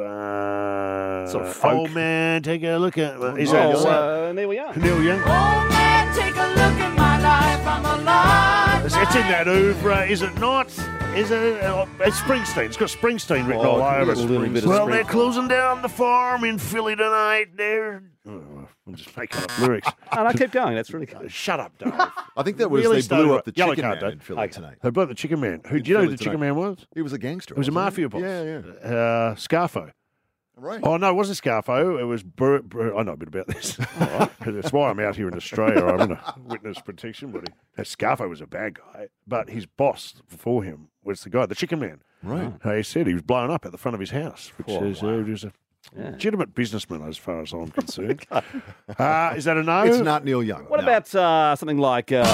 uh, Sort of folk. old man? Take a look at. Is Oh, that uh, there we are. Neil Young? Oh man, take a look at my life. I'm alive. It's, it's in that oeuvre, is it not? Is it? Uh, it's Springsteen. It's got Springsteen written Oh, all over a it. little bit of Well, Springsteen. they're closing down the farm in Philly tonight. They're. Oh, I'm just making up lyrics. And I keep going. That's really cool. Shut up, Dave. I think that was Really they blew started- up the Yellow Chicken card, Man Dave. in Philly Okay. tonight. They blew up the Chicken Man. Who In do you know who Philly the Chicken tonight. Man was? He was a gangster. It was a wasn't mafia boss. Yeah, yeah. Uh, Scarfo. Right. Oh, no, it wasn't Scarfo. It was. Bur- Bur- I know a bit about this. That's why I'm out here in Australia. I'm in a witness protection body. Now, Scarfo was a bad guy, but his boss before him was the guy, the Chicken Man. Right. He said he was blown up at the front of his house, which Oh, is uh, wow. he was a Yeah. legitimate businessman as far as I'm concerned. uh, is that a no? It's not Neil Young. What no. about uh, something like uh,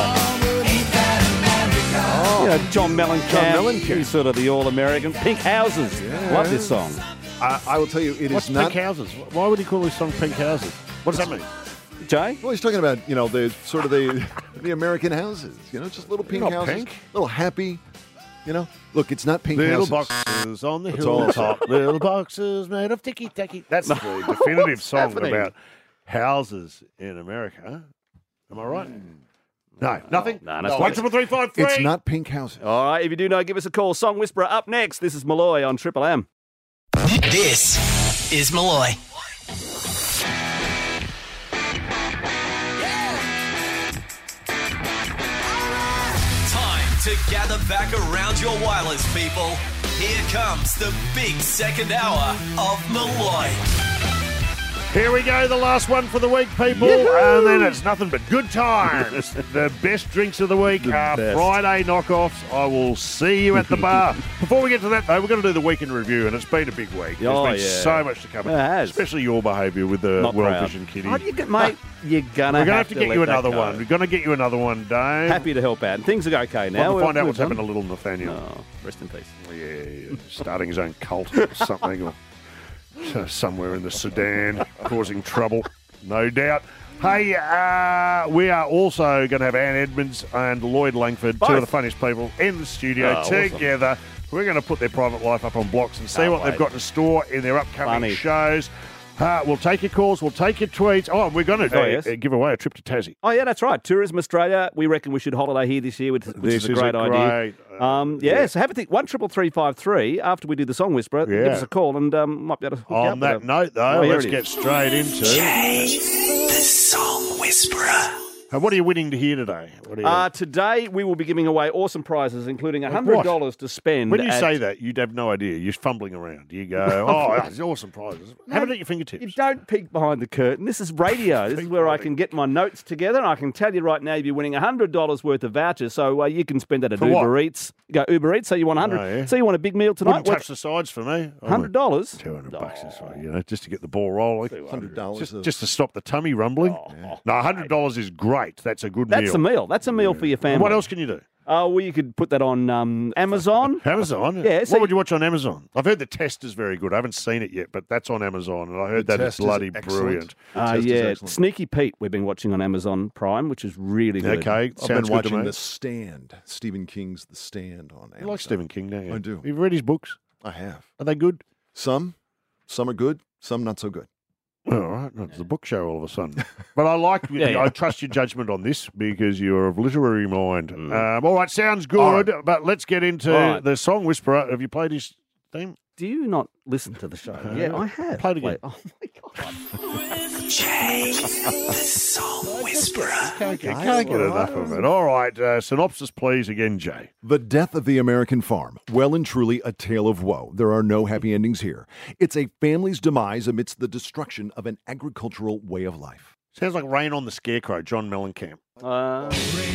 you know, John Mellencamp? John Mellencamp. He's sort of the all-American. Pink Houses. Love this song. I, I will tell you, it What's is not. Pink Houses? Why would he call this song Pink Houses? What does that mean? Jay? Well, he's talking about you know the sort of the the American houses. You know, just little pink Not houses, pink. little happy. You know, look, it's not pink Little houses. boxes on the That's all I'm hilltop. Little boxes made of ticky tacky. That's the definitive song happening? about houses in America. Am I right? No, nothing. No, that's One, not it. triple three, five, three. It's not pink houses. All right, if you do know, give us a call. Song Whisperer up next. This is Malloy on Triple M. This is Malloy. Time to gather back around your wireless, people. Here comes the big second hour of Malloy. Here we go, the last one for the week, people. And then it's nothing but good times. The best drinks of the week are best. Friday knockoffs. I will see you at the bar. Before we get to that, though, we're going to do the weekend review, and it's been a big week. There's Oh, been yeah. so much to cover, It has. especially your behaviour with the Not World proud. Vision Kitty. Oh, you get, mate, you're gonna We're going to have have to get let you that another go. one. We're going to get you another one, Dave. Happy to help out. And things are okay now. We'll We're- find out we're what's done. happened to little Nathaniel. Oh, rest in peace. Yeah, starting his own cult or something, or somewhere in the Sudan, causing trouble, no doubt. Hey, uh, we are also going to have Ann Edmonds and Lloyd Langford, Both. two of the funniest people in the studio, Oh, awesome. together. We're going to put their private life up on blocks and see Can't what wait. they've got in store in their upcoming Funny. shows. Uh, we'll take your calls. We'll take your tweets. Oh, and we're going to Oh, uh, yes. uh, give away a trip to Tassie. Oh, yeah, that's right. Tourism Australia. We reckon we should holiday here this year, which, which This is a is great a idea. great, uh, um, yeah, yeah. so have a think. one triple three five three after we do the Song Whisperer. Give Yeah. us a call and um, might be able to hook you up On with that a- note, though, Oh, here let's it get is. straight into The Song Whisperer. Uh, what are you winning to hear today? What are you, Uh, today, we will be giving away awesome prizes, including one hundred dollars to spend. when you at- say that, you'd have no idea. You're fumbling around. You go, oh, that's awesome prizes. Have it at your fingertips. You don't peek behind the curtain. This is radio. This is where I can get my notes together. And I can tell you right now, you'll be winning one hundred dollars worth of vouchers. So uh, you can spend that at For Uber what? Eats. You go Uber Eats, so you want one hundred. Oh, yeah. So you want a big meal tonight? Wouldn't touch the sides for me. one hundred dollars? two hundred bucks this way, you know, just to get the ball rolling. one hundred dollars. Just, just to stop the tummy rumbling. No, one hundred dollars is great. That's a good That's meal. a meal. That's a meal for your family. What else can you do? Uh, well, you could put that on um, Amazon. Amazon? Yeah, so what would you watch on Amazon? I've heard The Test is very good. I haven't seen it yet, but that's on Amazon, and I heard The that Test is is bloody excellent. brilliant. The Uh, Test is yeah, excellent. Sneaky Pete we've been watching on Amazon Prime, which is really good. Okay, I've sounds been good to watching me. The Stand, Stephen King's The Stand on Amazon. You like Stephen King, don't you? I do. You've read his books? I have. Are they good? Some, some are good, some not so good. All right, it's the book show all of a sudden. But I like, Yeah, yeah. I trust your judgment on this because you're of literary mind. Um, all right, sounds good, All right. but let's get into All right. the Song Whisperer. Have you played his theme? Do you not listen to the show? Uh, yeah, I have. Play it again. Wait, oh, my God. Jay, the Song Whisperer. Can't get, can't get enough of it. All right, uh, synopsis, please, again, Jay. The Death of the American Farm. Well and truly a tale of woe. There are no happy endings here. It's a family's demise amidst the destruction of an agricultural way of life. Sounds like Rain on the Scarecrow, John Mellencamp. Uh,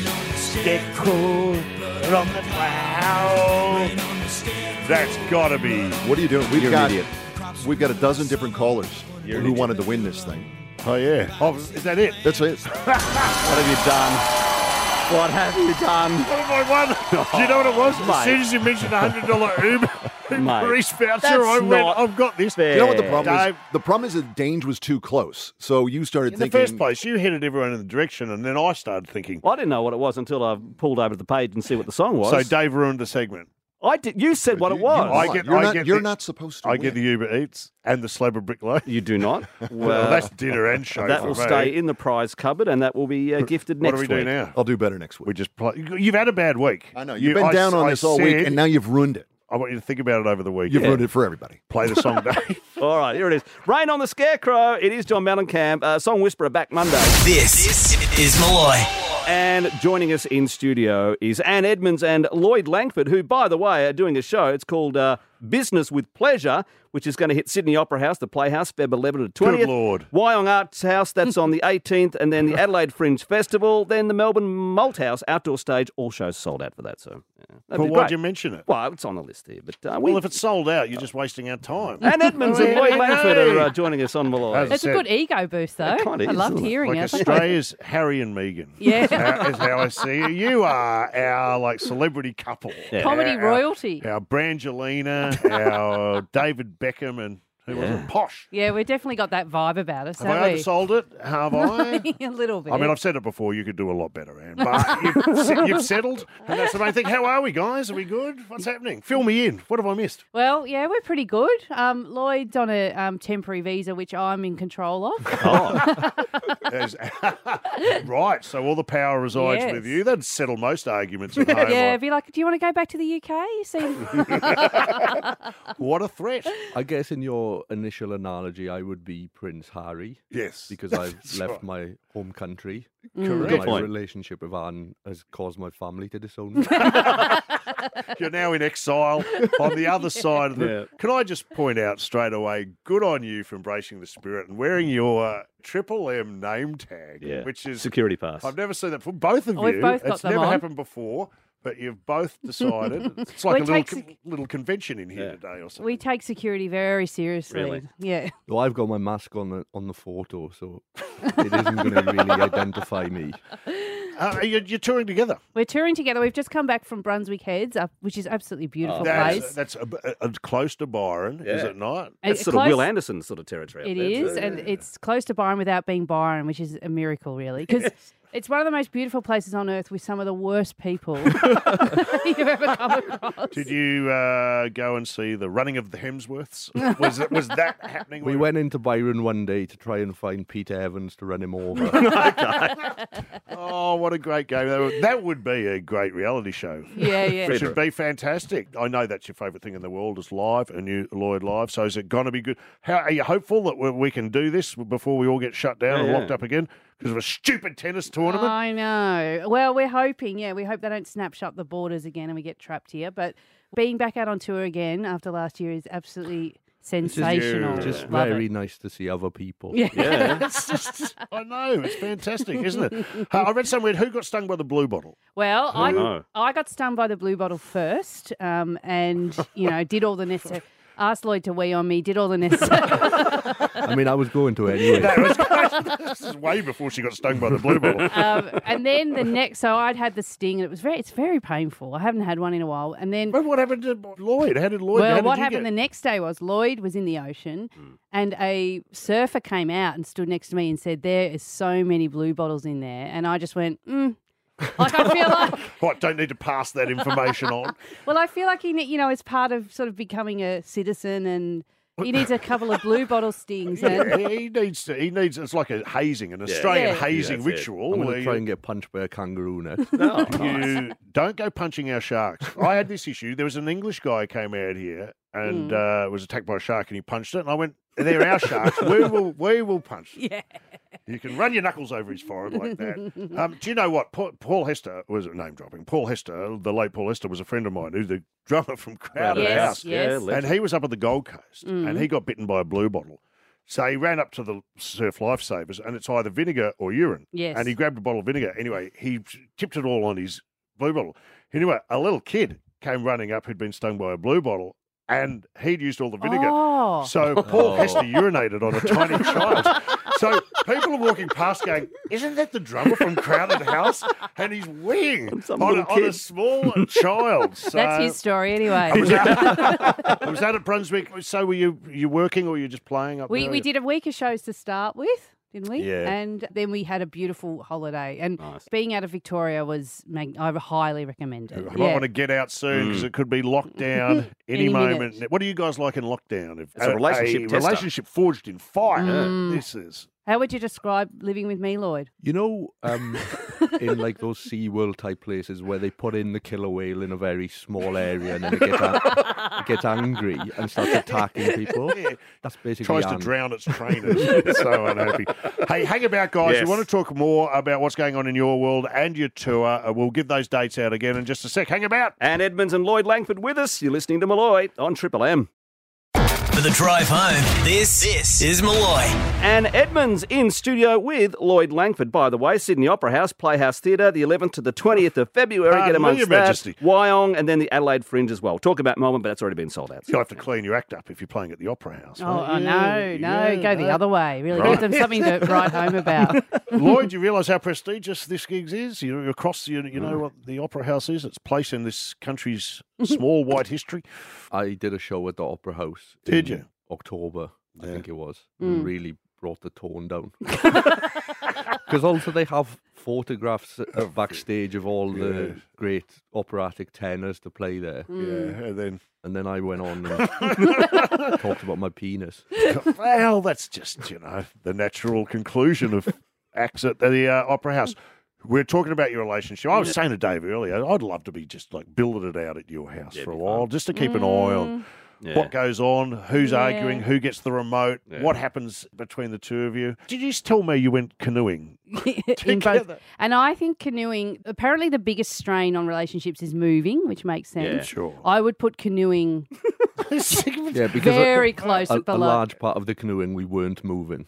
Scarecrow on the cloud. That's got to be. What are you doing? We've You're an got idiot. we've got a dozen different callers You're an who idiot. wanted to win this thing. Oh, yeah. Oh, is that it? That's it. What have you done? What have you done? What have I won? Do you know what it was? Mate. As soon as you mentioned a one hundred dollars Uber, Mate, Uber Eats voucher, that's I went, not I've got this. fair. You know what the problem Dave, is? The problem is that Dange was too close. So you started in the thinking. first place, you headed everyone in the direction, and then I started thinking. Well, I didn't know what it was until I pulled over to the page and see what the song was. So Dave ruined the segment. I did. You said what it You- was. you I won. get- you're I not, get you're the- not supposed to I win. get the Uber Eats and the Slabber Brick Loaf. You do not. Well, that's dinner and show That for will me. stay in the prize cupboard, and that will be uh, gifted What next do we week. do now? I'll do better next week. We just play. You've had a bad week. I know. You- You've been I- down on I this all week, said- and now you've ruined it. I want you to think about it over the week. You've ruined it for everybody. Play the song, Dave. All right, here it is. Rain on the Scarecrow. It is John Mellencamp. Uh, Song Whisperer back Monday. This is Malloy. And joining us in studio is Ann Edmonds and Lloyd Langford, who, by the way, are doing a show. It's called uh, Business with Pleasure, which is going to hit Sydney Opera House, the Playhouse, February eleventh to twentieth. Good Lord. Wyong Arts House, that's on the eighteenth, and then the Adelaide Fringe Festival, then the Melbourne Malthouse Outdoor Stage. All shows sold out for that, so yeah, that'd Well, be why'd great. you mention it? Well, it's on the list here, but uh, we... Well, if it's sold out, you're just wasting our time. Ann Edmonds and Lloyd Langford are uh, joining us on Malloy. As I It's a said, good ego boost, though. It kinda I is, loved isn't it? hearing Like it. Australia's Harry and Meghan. Yeah. How- is how I see you. You are our like celebrity couple. Yeah. Comedy Our- royalty. Our Brangelina, our David Beckham, and who was Yeah. it? Posh. Yeah, we've definitely got that vibe about us, Have haven't I we? oversold it? Have I? a little bit. I mean, I've said it before. You could do a lot better, Anne. But you've, se- you've settled, and that's the main thing. How are we, guys? Are we good? What's happening? Fill me in. What have I missed? Well, yeah, we're pretty good. Um, Lloyd's on a um, temporary visa, which I'm in control of. Oh. As- right. So all the power resides Yes. with you. That'd settle most arguments at home. yeah, Like, be like, do you want to go back to the U K? You seem... what a threat. I guess in your initial analogy, I would be Prince Harry. Yes. Because I've That's left right. my home country. Correct. My Good point. relationship with Anne has caused my family to disown me. You're now in exile on the other side of the. Yeah. Can I just point out straight away? Good on you for embracing the spirit and wearing your uh, Triple M name tag, Yeah. which is Security pass. I've never seen that for both of Oh, we've you. both got it's them never on. happened before, but you've both decided. It's like We a little take con- sec- little convention in here Yeah. today or something. we take security very seriously. Really? Yeah. Well, I've got my mask on the on the photo, so it isn't going to really identify me. Uh, you're, you're touring together. We're touring together. We've just come back from Brunswick Heads, up, which is absolutely beautiful that's place. that's a, a, a close to Byron, is Yeah. it not? It's sort close- of Will Anderson sort of territory. It up there. is, and it's close to Byron without being Byron, which is a miracle, really, because it's one of the most beautiful places on earth with some of the worst people you've ever come across. Did you uh, go and see the running of the Hemsworths? Was it, was that happening? We went into Byron one day to try and find Peter Evans to run him over. Oh, what a great game! That would, that would be a great reality show. Yeah, yeah. It should be fantastic. I know that's your favourite thing in the world is live, and you Lloyd live. So is it going to be good? How are you hopeful that we, we can do this before we all get shut down Yeah, and yeah. locked up again because of a stupid tennis tournament? I know. Well, we're hoping, yeah, we hope they don't snap shut the borders again and we get trapped here. But being back out on tour again after last year is absolutely sensational. Just Love very it. nice to see other people. Yeah. It's just, I know, it's fantastic, isn't it? Uh, I read somewhere who got stung by the blue bottle. Well, I Who? I got stung by the blue bottle first, um, and you know did all the necessary. Asked Lloyd to wee on me, did all the necessary. I mean, I was going to anyway. That was, this is way before she got stung by the blue bottle. um, and then the next, so I'd had the sting, and it was very, it's very painful. I haven't had one in a while. And then, But what happened to Lloyd? How did Lloyd? how well, did what you happened get- the next day was Lloyd was in the ocean, and a surfer came out and stood next to me and said, "There is so many blue bottles in there," and I just went, mm. Like I feel like, What? Don't need to pass that information on. well, I feel like he, ne- you know, as part of sort of becoming a citizen, and he needs a couple of blue bottle stings. And Yeah, he needs to. He needs. It's like a hazing, an Australian Yeah. hazing Yeah, that's it. ritual. I'm where going to try you- and get punched by a kangaroo next. No. You don't go punching our sharks. I had this issue. There was an English guy who came out here and uh, was attacked by a shark, and he punched it. And I went, "They're our sharks. We will, we will punch." yeah. You can run your knuckles over his forehead like that. Um, do you know what? Paul, Paul Hester was name dropping. Paul Hester, the late Paul Hester, was a friend of mine who's the drummer from Crowded Yes, House. yes. Yeah, And he was up at the Gold Coast Mm. and he got bitten by a blue bottle. So he ran up to the surf lifesavers and it's either vinegar or urine. Yes. And he grabbed a bottle of vinegar. Anyway, he tipped it all on his blue bottle. Anyway, a little kid came running up who'd been stung by a blue bottle and he'd used all the vinegar. Oh. So Paul Oh. Hester urinated on a tiny child. So people are walking past going, "Isn't that the drummer from Crowded House?" And he's weeing some on, a, little on a kid. small child. So, That's his story anyway. was that, was that at Brunswick? So were you you working or were you just playing up We there? we did a week of shows to start with, didn't we? Yeah. And then we had a beautiful holiday. And Nice. being out of Victoria was, mag- I highly recommend it. I might want to get out soon because it could be locked down any, Any moment. minute. What do you guys like in lockdown? If, It's a relationship a tester. relationship forged in fire. Mm. This is. How would you describe living with me, Lloyd? You know, um, in like those SeaWorld type places where they put in the killer whale in a very small area and then it gets, a- it gets angry and starts attacking people. Yeah. That's basically Tries to Anne. drown its trainers. It's so unhappy. Hey, hang about, guys. Yes. We want to talk more about what's going on in your world and your tour. Uh, we'll give those dates out again in just a sec. Hang about. And Edmonds and Lloyd Langford with us. You're listening to Malloy on Triple M. For the drive home, this, this is Malloy. And Edmonds in studio with Lloyd Langford. By the way, Sydney Opera House, Playhouse Theatre, the eleventh to the twentieth of February. Pardon Get me, amongst Your that. Majesty. Wyong, and then the Adelaide Fringe as well. Talk about Melbourne, but that's already been sold out. You'll have to clean your act up if you're playing at the Opera House. Oh, won't oh, you? no, no, Yeah, go the no. other way. Really Right. give them something to write home about. Lloyd, you realise how prestigious this gig is? You're across, you, you know what the Opera House is? It's place in this country's small white history. I did a show at the Opera House. Did in you? October, I Yeah. think it was. Mm. It really brought the tone down. Because also they have photographs uh, backstage of all the Yes. great operatic tenors to play there. Mm. Yeah, and then... And then I went on and talked about my penis. Well, that's just, you know, the natural conclusion of acts at the uh, Opera House. We're talking about your relationship. I was saying to Dave earlier, I'd love to be just like building it out at your house for a while, just to keep an eye on Yeah. what goes on, who's Yeah. arguing, who gets the remote, Yeah. what happens between the two of you. Did you just tell me you went canoeing? In both. Together. And I think canoeing, apparently the biggest strain on relationships is moving, which makes sense. Yeah. Sure. I would put canoeing Yeah, because very a, close a, at a below. large part of the canoeing we weren't moving.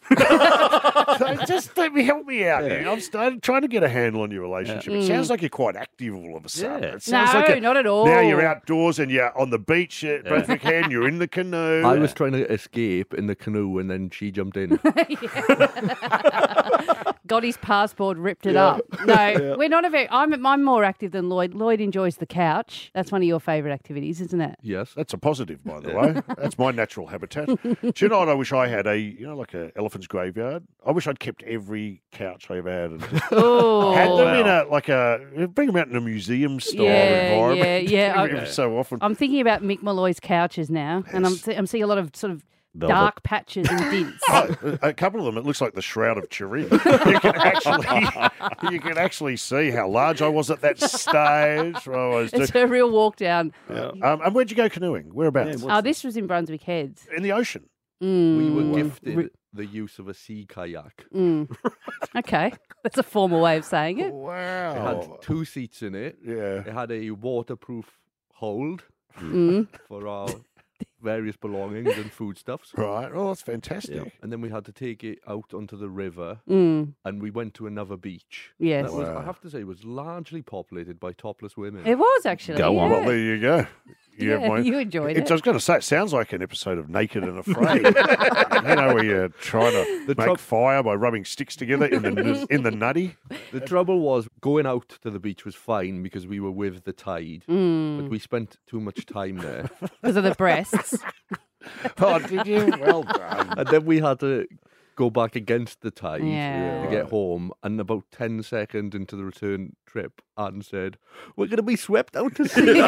So just let me help me out here. I'm starting, trying to get a handle on your relationship. It sounds like you're quite active all of a sudden. Yeah. It sounds No, like a- not at all. Now you're outdoors and you're on the beach at Brunswick Head, you're in the canoe. I was trying to escape in the canoe and then she jumped in. got his passport, ripped it Yeah. up. No, Yeah. we're not a very. I'm I'm more active than Lloyd. Lloyd enjoys the couch. That's one of your favourite activities, isn't it? Yes. That's a positive, by the way. That's my natural habitat. Do you know what I wish I had? A you know, like a elephant's graveyard. I wish I'd kept every couch I ever had and just Oh, had them in wow. a like a bring them out in a museum style Yeah, environment. yeah, yeah. Every I- so often. I'm thinking about Mick Malloy's couches now, and I'm see- I'm seeing a lot of sort of Velvet. dark patches and dints. Oh, a couple of them, it looks like the Shroud of Turin. You can actually, you can actually see how large I was at that stage. I was It's doing- a real walk down. Yeah. Um, and where'd you go canoeing? Whereabouts? Oh, this was in Brunswick Heads. In the ocean. Mm. We were Wow. gifted the use of a sea kayak. Mm. Okay, that's a formal way of saying it. Wow. It had two seats in it. Yeah. It had a waterproof hold Mm. for our various belongings and foodstuffs. Right. Oh, that's fantastic. Yeah. And then we had to take it out onto the river, Mm. and we went to another beach. Yes. That was, Wow. I have to say, was largely populated by topless women. It was actually. Go on. yeah. Well, there you go. You, have Yeah, my- you enjoyed It's- it. I was going to say, it sounds like an episode of Naked and Afraid. You know, where you're trying to The make troub- fire by rubbing sticks together in the in the nutty. The trouble was going out to the beach was fine because we were with the tide, Mm. but we spent too much time there. Because of the breasts. Oh, did you? Well done. And then we had to go back against the tide Yeah. to get home. And about ten seconds into the return trip, Anne said, "We're going to be swept out to sea."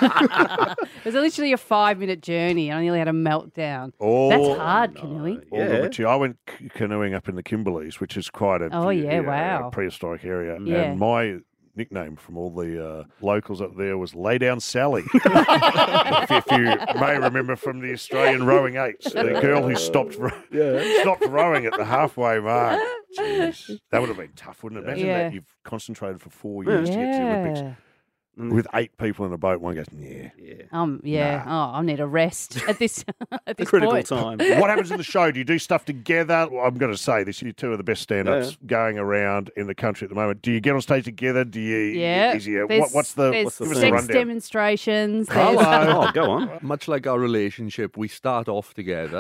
It was literally a five minute journey, and I nearly had a meltdown. Oh, That's hard canoeing. All the material. I went c- canoeing up in the Kimberleys, which is quite a Oh, yeah, wow. prehistoric area. Yeah. And my nickname from all the uh, locals up there was Lay Down Sally. if, if you may remember from the Australian Rowing Eights, the girl who stopped ro- stopped rowing at the halfway mark. Jeez, that would have been tough, wouldn't it? Imagine Yeah. that you've concentrated for four years to get to the Olympics. Yeah. With eight people in a boat, one goes, yeah. Um, yeah. Oh, I need a rest at this at this critical point. time. What happens in the show? Do you do stuff together? Well, I'm going to say this: you two are the best stand-ups going around in the country at the moment. Do you get on stage together? Do you? Yeah. Is you, There's- what, what's the? there's What's the sex rundown? demonstrations. there's- Hello. Oh, go on. Much like our relationship, we start off together,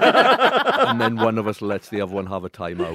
and then one of us lets the other one have a time out.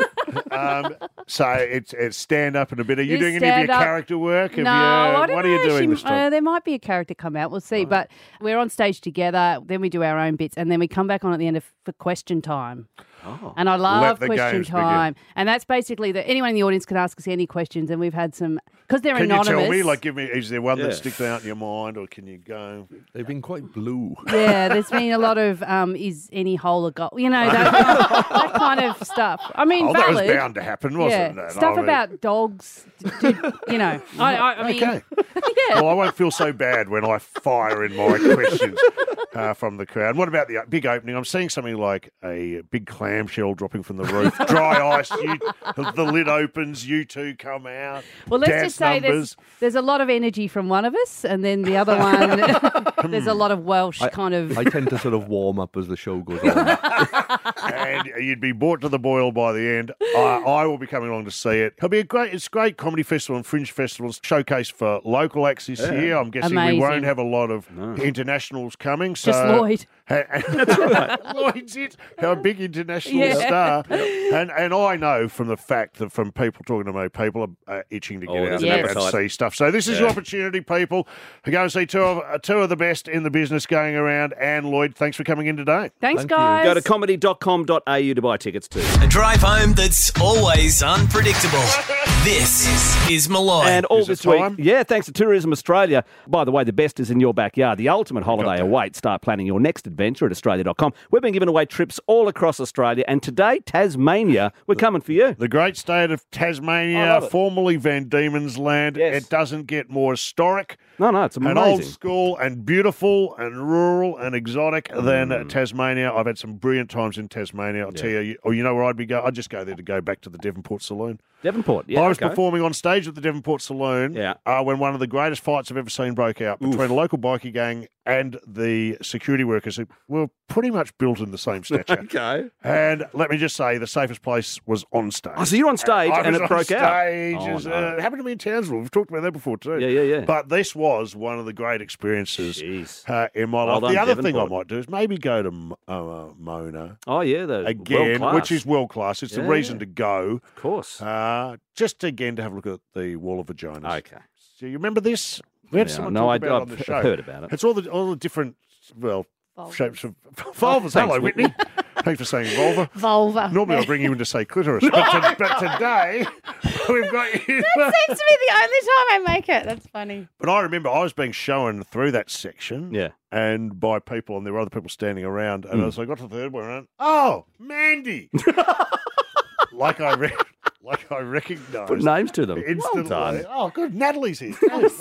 um, so it's it's stand up and a bit. Are you There's doing any of your stand-up. character work? Have No, you, uh, I don't what know. are you doing She- this time? Uh, there might be a character come out. We'll see. But we're on stage together. Then we do our own bits, and then we come back on at the end of for question time. Oh. And I love the question games begin. time. And that's basically that anyone in the audience can ask us any questions, and we've had some because they're Can anonymous. you tell me? Like, give me. Is there one Yeah. that sticks out in your mind, or can you go? They've been quite blue. Yeah, there's been a lot of um, is any hole a goal? You know that, that kind of stuff. I mean, Oh, that was valid. bound to happen, wasn't yeah. it? Stuff I mean- about dogs. d- d- you know, I, I, I mean, Okay. yeah. Well, I won't feel so bad when I fire in my questions uh, from the crowd. What about the uh, big opening? I'm seeing something like a big clamshell dropping from the roof, dry ice. You, the lid opens. You two come out. Well, let's dance just say there's, numbers. there's a lot of energy from one of us, and then the other one, there's a lot of Welsh I, kind of. I tend to sort of warm up as the show goes on. and you'd be brought to the boil by the end. I, I will be coming along to see it. It'll be a great, it's a great comedy festival and fringe festivals showcase for local acts this Yeah. year. I'm guessing Amazing. we won't have a lot of internationals coming. So Just Lloyd. That's right. Lloyd's it. A big international Yeah. star. And and I know from the fact that from people talking to me, people are uh, itching to get Oh, out there's and, an and appetite. see stuff. So this is Yeah. your opportunity, people, to go and see two of, uh, two of the best in the business going around. Anne, Lloyd, thanks for coming in today. Thanks, Thank you. guys. Go to comedy dot com dot a u to buy tickets too. A drive home that's always unpredictable. This is Malloy. And all Is it this week, time? yeah, thanks to Tourism Australia. By the way, the best is in your backyard. The ultimate holiday awaits. Start planning your next adventure at australia dot com. We've been giving away trips all across Australia, and today, Tasmania, we're coming for you. The great state of I Tasmania, love it. formerly Van Diemen's Land. Yes. It doesn't get more historic No, no, it's and amazing. old school and beautiful and rural and exotic than uh, Tasmania. I've had some brilliant times in Tasmania. I'll tell you, or you know where I'd be going? I'd just go there to go back to the Devonport Saloon. Devonport, yeah. I was okay. performing on stage at the Devonport Saloon Yeah. uh, when one of the greatest fights I've ever seen broke out between a local bikie gang and the security workers were pretty much built in the same stature. Okay. And let me just say, the safest place was on stage. Oh, so you're on stage I and was it on broke out? stage. Oh, It was, no. uh, it happened to me in Townsville. We've talked about that before too. Yeah, yeah, yeah. But this was one of the great experiences uh, in my Well life. The done, other thing I Devonport. might do is maybe go to uh, Mona. Oh, yeah, the Again, world-class. which is world class. It's Yeah, the reason yeah. to go. Of course. Uh, just again to have a look at the Wall of Vaginas. Okay. So you remember this? We had Yeah, someone no, talk I- about it on I've the show. heard about it. It's all the all the different well Vulvas. shapes of vulvas. Thanks, Hello, Whitney. Whitney. Thanks for saying vulva. Vulva. Normally I bring you in to say clitoris, but, to, but today we've got you. That seems to be the only time I make it. That's funny. But I remember I was being shown through that section, Yeah. and by people, and there were other people standing around, and Mm. as I got to the third one, I went, "Oh, Mandy!" like I re- like I recognised. Put names to them. Instantly. Well done. Oh, good. Natalie's here.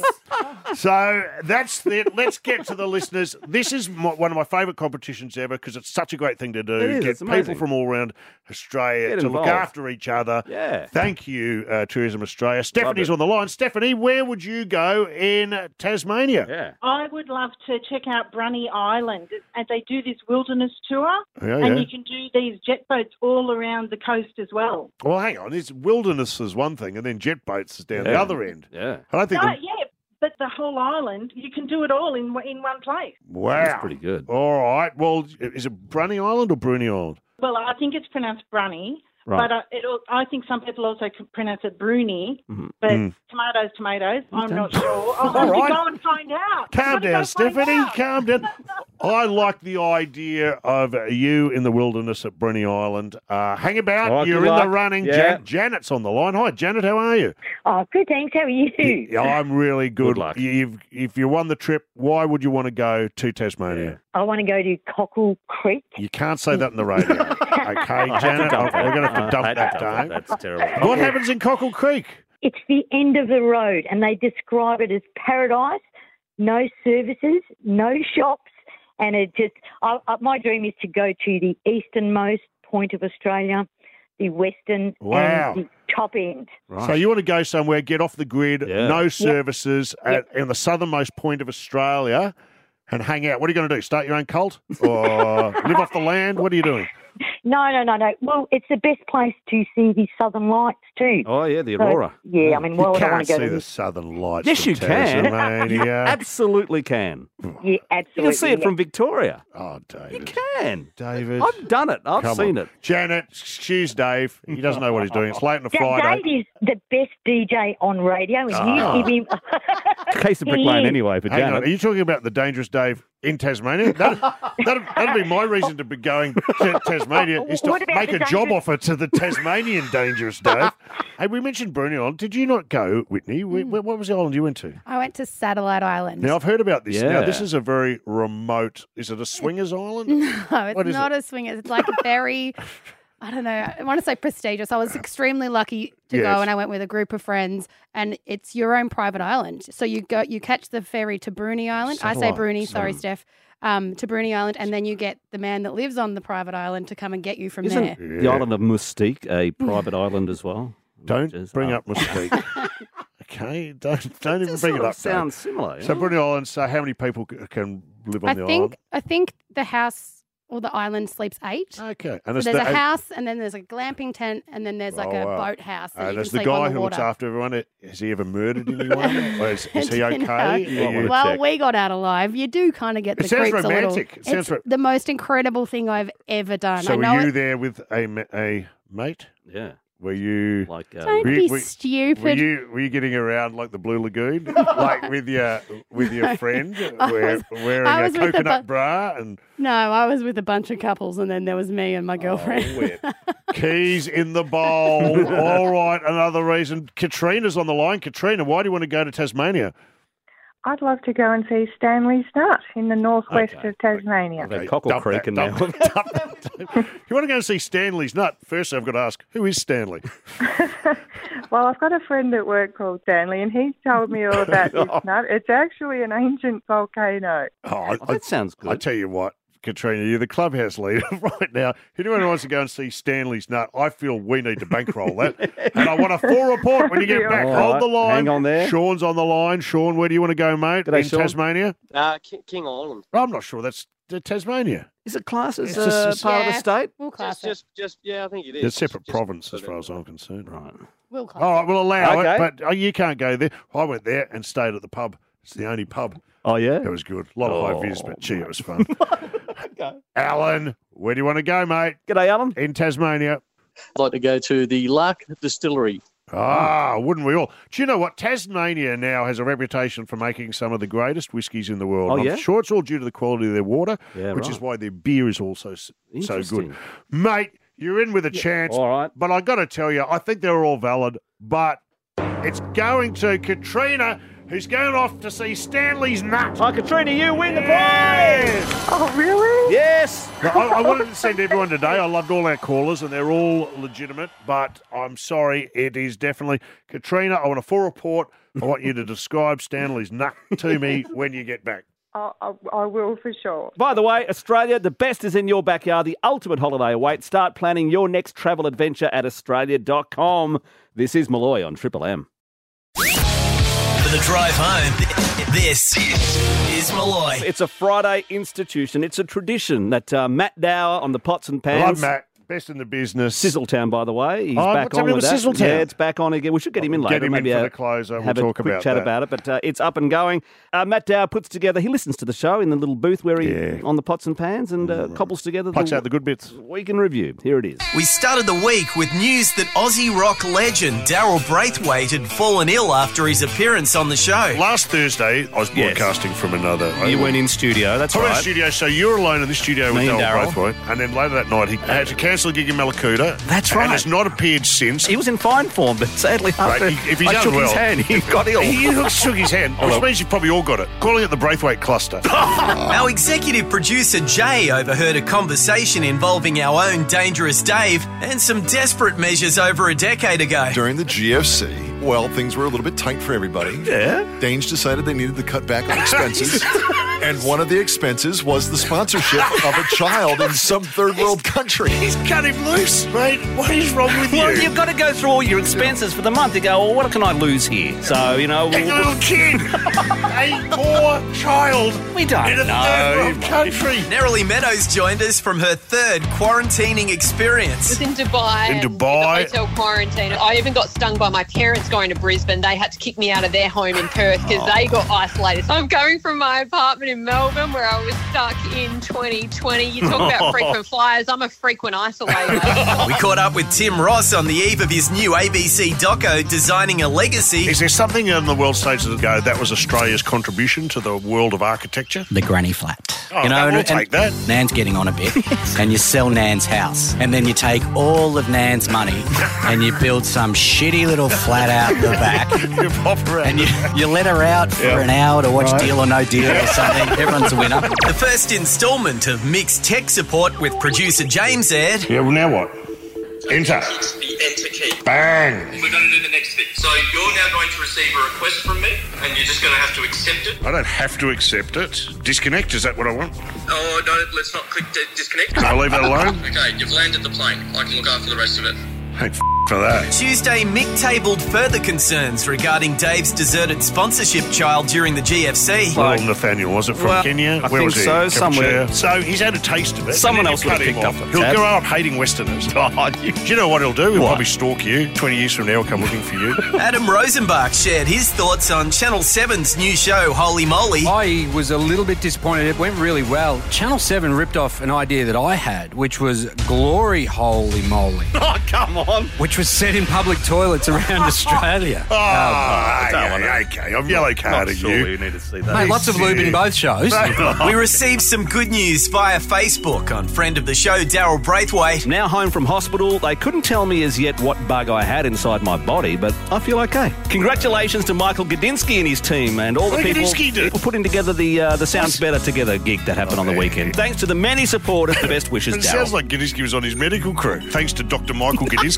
So that's it. Let's get to the listeners. This is my, one of my favourite competitions ever because it's such a great thing to do. It is, Get it's people amazing. from all around Australia Get to involved. look after each other. Yeah. Thank you, uh, Tourism Australia. Stephanie's it. on the line. Stephanie, where would you go in Tasmania? Yeah. I would love to check out Brunny Island. And they do this wilderness tour, Yeah, and yeah. you can do these jet boats all around the coast as well. Well, hang on. It's wilderness is one thing, and then jet boats is down the Yeah. other end. Yeah. I don't think. No, the- yeah, but the whole island, you can do it all in in one place. Wow, That's pretty good. All right. Well, is it Brunny Island or Bruni Island? Well, I think it's pronounced Brunny, Right. but uh, it, I think some people also can pronounce it Bruni. Mm-hmm. But Mm. tomatoes, tomatoes. I'm Okay. not sure. I'll All have right. to go and find out. Calm I've gotta down, go find Stephanie. out. Calm down. I like the idea of you in the wilderness at Bruni Island. Uh, hang about. Oh, You're good in the luck. running. Yeah. Jan- Janet's on the line. Hi, Janet. How are you? Oh, good, thanks. How are you? Yeah, I'm really good. Good luck. You've, if you won the trip, why would you want to go to Tasmania? I want to go to Cockle Creek. You can't say that in the radio. Okay, I had to Janet, dump we're that. going to have I to dump had to that, dump that. Dave. That's terrible. What happens in Cockle Creek? It's the end of the road, and they describe it as paradise. No services, no shops, and it just. I, I, my dream is to go to the easternmost point of Australia, the western, Wow. and the top end. So you want to go somewhere, get off the grid, Yeah. no services, at, in the southernmost point of Australia, and hang out. What are you going to do? Start your own cult or live off the land? What are you doing? No, no, no, no. Well, it's the best place to see the southern lights too. Oh, yeah, the So, aurora. yeah, I mean, why You would I can't want to go see to the this? southern lights. Yes, from you can. You Tasmania. absolutely can. Yeah, absolutely. You can see it yeah. from Victoria. Oh, David. You can. David. I've done it. I've Come seen on. it. Janet, excuse Dave. He doesn't know what he's doing. It's late on a Da- Friday. Dave is the best D J on radio, and Ah. you give him. Case of Brick He Lane is. anyway for Hang on. Are Janet. you talking about the dangerous Dave in Tasmania? That, that'd, that'd be my reason to be going to Tasmania, is to What about make the a job dangerous- offer to the Tasmanian dangerous Dave. Hey, we mentioned Bruni Island. Did you not go, Whitney? Where, where- what was the island you went to? I went to Satellite Island. Now, I've heard about this. Now, Yeah. this is a very remote, is it a swingers island? No, it's What is not it? a swinger. It's like a very, I don't know, I want to say prestigious. I was extremely lucky to Yes. go, and I went with a group of friends, and it's your own private island. So you go, you catch the ferry to Bruni Island. I say Satellite. Bruni, sorry, Mm. Steph. Um, to Bruni Island, and then you get the man that lives on the private island to come and get you from Isn't there. the island of Mustique a private island as well? Don't Which is- bring oh. up Mystique. Okay, don't don't even Just bring sort it of up. Dave. sounds similar. So yeah. Bruni Island. So how many people c- can live on I the think island? I think the house or the island sleeps eight. Okay, So and it's there's the, a house, and then there's a glamping tent, and then there's like Oh, a wow. boat house that And you can as the sleep on guy the who looks water. after everyone, has he ever murdered anyone? Or is, is he You okay? know. Are you- Well, we got out alive. You do kind of get It the sounds creeps a little. romantic. It sounds it's ro- the most incredible thing I've ever done. so I know were you it, there with a, ma- a mate? Yeah. Were you like? Uh, Don't were you, be were- stupid. Were you were you getting around like the Blue Lagoon, like with your with your friend, I wear, was- wearing I a was with a coconut bu- bra and No, I was with a bunch of couples, and then there was me and my girlfriend. keys in the bowl? All right, another reason. Katrina's on the line. Katrina, why do you want to go to Tasmania? I'd love to go and see Stanley's Nut in the northwest of Tasmania. Okay, Cockle dump Creek that, and dump now. it, dump it. You want to go and see Stanley's Nut? First, I've got to ask, who is Stanley? Well, I've got a friend at work called Stanley, and he's told me all about this nut. It's actually an ancient volcano. Oh, that sounds good. I tell you what, Katrina, you're the clubhouse leader right now. Anyone who wants to go and see Stanley's Nut, I feel we need to bankroll that. And I want a full report when you get back. All Hold right, the line. hang on there. Sean's on the line. Sean, where do you want to go, mate? G'day, In Sean. Tasmania? Uh, King, King Island. I'm not sure that's uh, Tasmania. Is it classed as It's uh, just- it's- part of Yeah. the state? We'll class Just, it. just, just, yeah, I think it is. It's a separate Just- province as far as I'm concerned. Right. We'll class All right, we'll allow Okay. it, but oh, you can't go there. I went there and stayed at the pub. It's the only pub. Oh, yeah? It was good. A lot of Oh. high vis, but gee, it was fun. Alan, where do you want to go, mate? G'day, Alan. In Tasmania. I'd like to go to the Lark Distillery. Ah, wouldn't we all? Do you know what? Tasmania now has a reputation for making some of the greatest whiskies in the world. Oh, I'm yeah? sure it's all due to the quality of their water, Yeah, which right. is why their beer is also s- so good. Interesting. Mate, you're in with a chance. All right. But I got to tell you, I think they're all valid, but it's going to Katrina, who's going off to see Stanley's Nut. Oh, Katrina, you win the prize! Oh, really? Yes! I, I wanted to send everyone today. I loved all our callers, and they're all legitimate, but I'm sorry, it is definitely Katrina. I want a full report. I want you to describe Stanley's Nut to me when you get back. I, I, I will for sure. By the way, Australia, the best is in your backyard. The ultimate holiday awaits. Start planning your next travel adventure at australia dot com. This is Malloy on Triple M. For the drive home, this is Malloy. It's a Friday institution. It's a tradition that uh, Matt Dower on the Pots and Pans. Love Matt. Best in the business. Sizzletown, by the way. He's Oh, back what's on happening with with that. Sizzletown? Yeah, it's back on again. We should get him in Get later. him in Maybe for uh, the closer. We'll have talk a quick about chat that. about it. But uh, it's up and going. Uh, Matt Dower puts together. He listens to the show in the little booth where he Yeah. on the Pots and Pans and uh, cobbles together Plucks out the good bits. week in review. Here it is. We started the week with news that Aussie rock legend Daryl Braithwaite had fallen ill after his appearance on the show. Last Thursday, I was Yes. broadcasting from another. You weren't in studio. That's I went in right. studio, so you're alone in the studio with Me and Daryl Daryl. Braithwaite. And then later that night, he had to cancel a gig in Malakuta. That's And right. has not appeared since. He was in fine form, but sadly Right, after he- if he's I shook unwell, his hand, he got ill. He shook his hand, which means you've probably all got it. Calling it the Braithwaite cluster. Our executive producer Jay overheard a conversation involving our own Dangerous Dave and some desperate measures over a decade ago. During the G F C, well, things were a little bit tight for everybody. Yeah. Danes decided they needed to cut back on expenses. And one of the expenses was the sponsorship of a child in some third world country. He's cut him loose, mate. What is wrong with Well, you? you've got to go through all your expenses for the month. You go, well, what can I lose here? So, you know... A little kid. A poor child. We don't in a know. third world country. Nerily Meadows joined us from her third quarantining experience. was in Dubai. In and Dubai. the hotel quarantine. I even got stung by my parents going to Brisbane. They had to kick me out of their home in Perth because they got isolated. I'm going from my apartment in Melbourne where I was stuck in twenty twenty. You talk about frequent flyers. I'm a frequent isolator. We caught up with Tim Ross on the eve of his new A B C doco, Designing a Legacy. Is there something on the world stage that go, that was Australia's contribution to the world of architecture? The granny flat. Oh, you know, we'll and, take that. Nan's getting on a bit, and you sell Nan's house, and then you take all of Nan's money and you build some shitty little flat out the back, You pop around. and you, you let her out for Yeah. an hour to watch Right. Deal or No Deal or something. Everyone's a winner. The first instalment of Mixed Tech Support with producer James aired. Yeah, well, now what? Enter. The enter key. Bang. We're going to do the next bit. So you're now going to receive a request from me, and you're just going to have to accept it. I don't have to accept it. Disconnect, is that what I want? Oh, no, let's not click di- disconnect. Can I leave that alone? Okay, you've landed the plane. I can look after the rest of it. Hey, f- for that. Tuesday, Mick tabled further concerns regarding Dave's deserted sponsorship child during the G F C. Well, Nathaniel, was it from Well, Kenya? I Where think was he? so, somewhere. Kampuchea? So he's had a taste of it. Someone and else then would you have cut picked him up off. the He'll tab. grow up hating Westerners. God, you... Do you know what he'll do? He'll What? probably stalk you. twenty years from now, he'll come looking for you. Adam Rosenbach shared his thoughts on Channel seven's new show, Holy Moly. I was a little bit disappointed. It went really well. Channel seven ripped off an idea that I had, which was Glory Holy Moly, Oh, come on. which was set in public toilets around Australia. Oh, I don't okay, wanna- okay. I'm yellow carding Not you. sure you need to see that. Mate, lots of lube in both shows. We received some good news via Facebook on friend of the show, Daryl Braithwaite. Now home from hospital, they couldn't tell me as yet what bug I had inside my body, but I feel okay. Congratulations to Michael Gadinsky and his team and all the What did people Gadinsky do? for putting together the uh, the Sounds Better Together gig that happened on the weekend. Thanks to the many supporters, the best wishes, It Daryl. sounds like Gadinsky was on his medical crew. Thanks to Doctor Michael Gadinsky. Bye.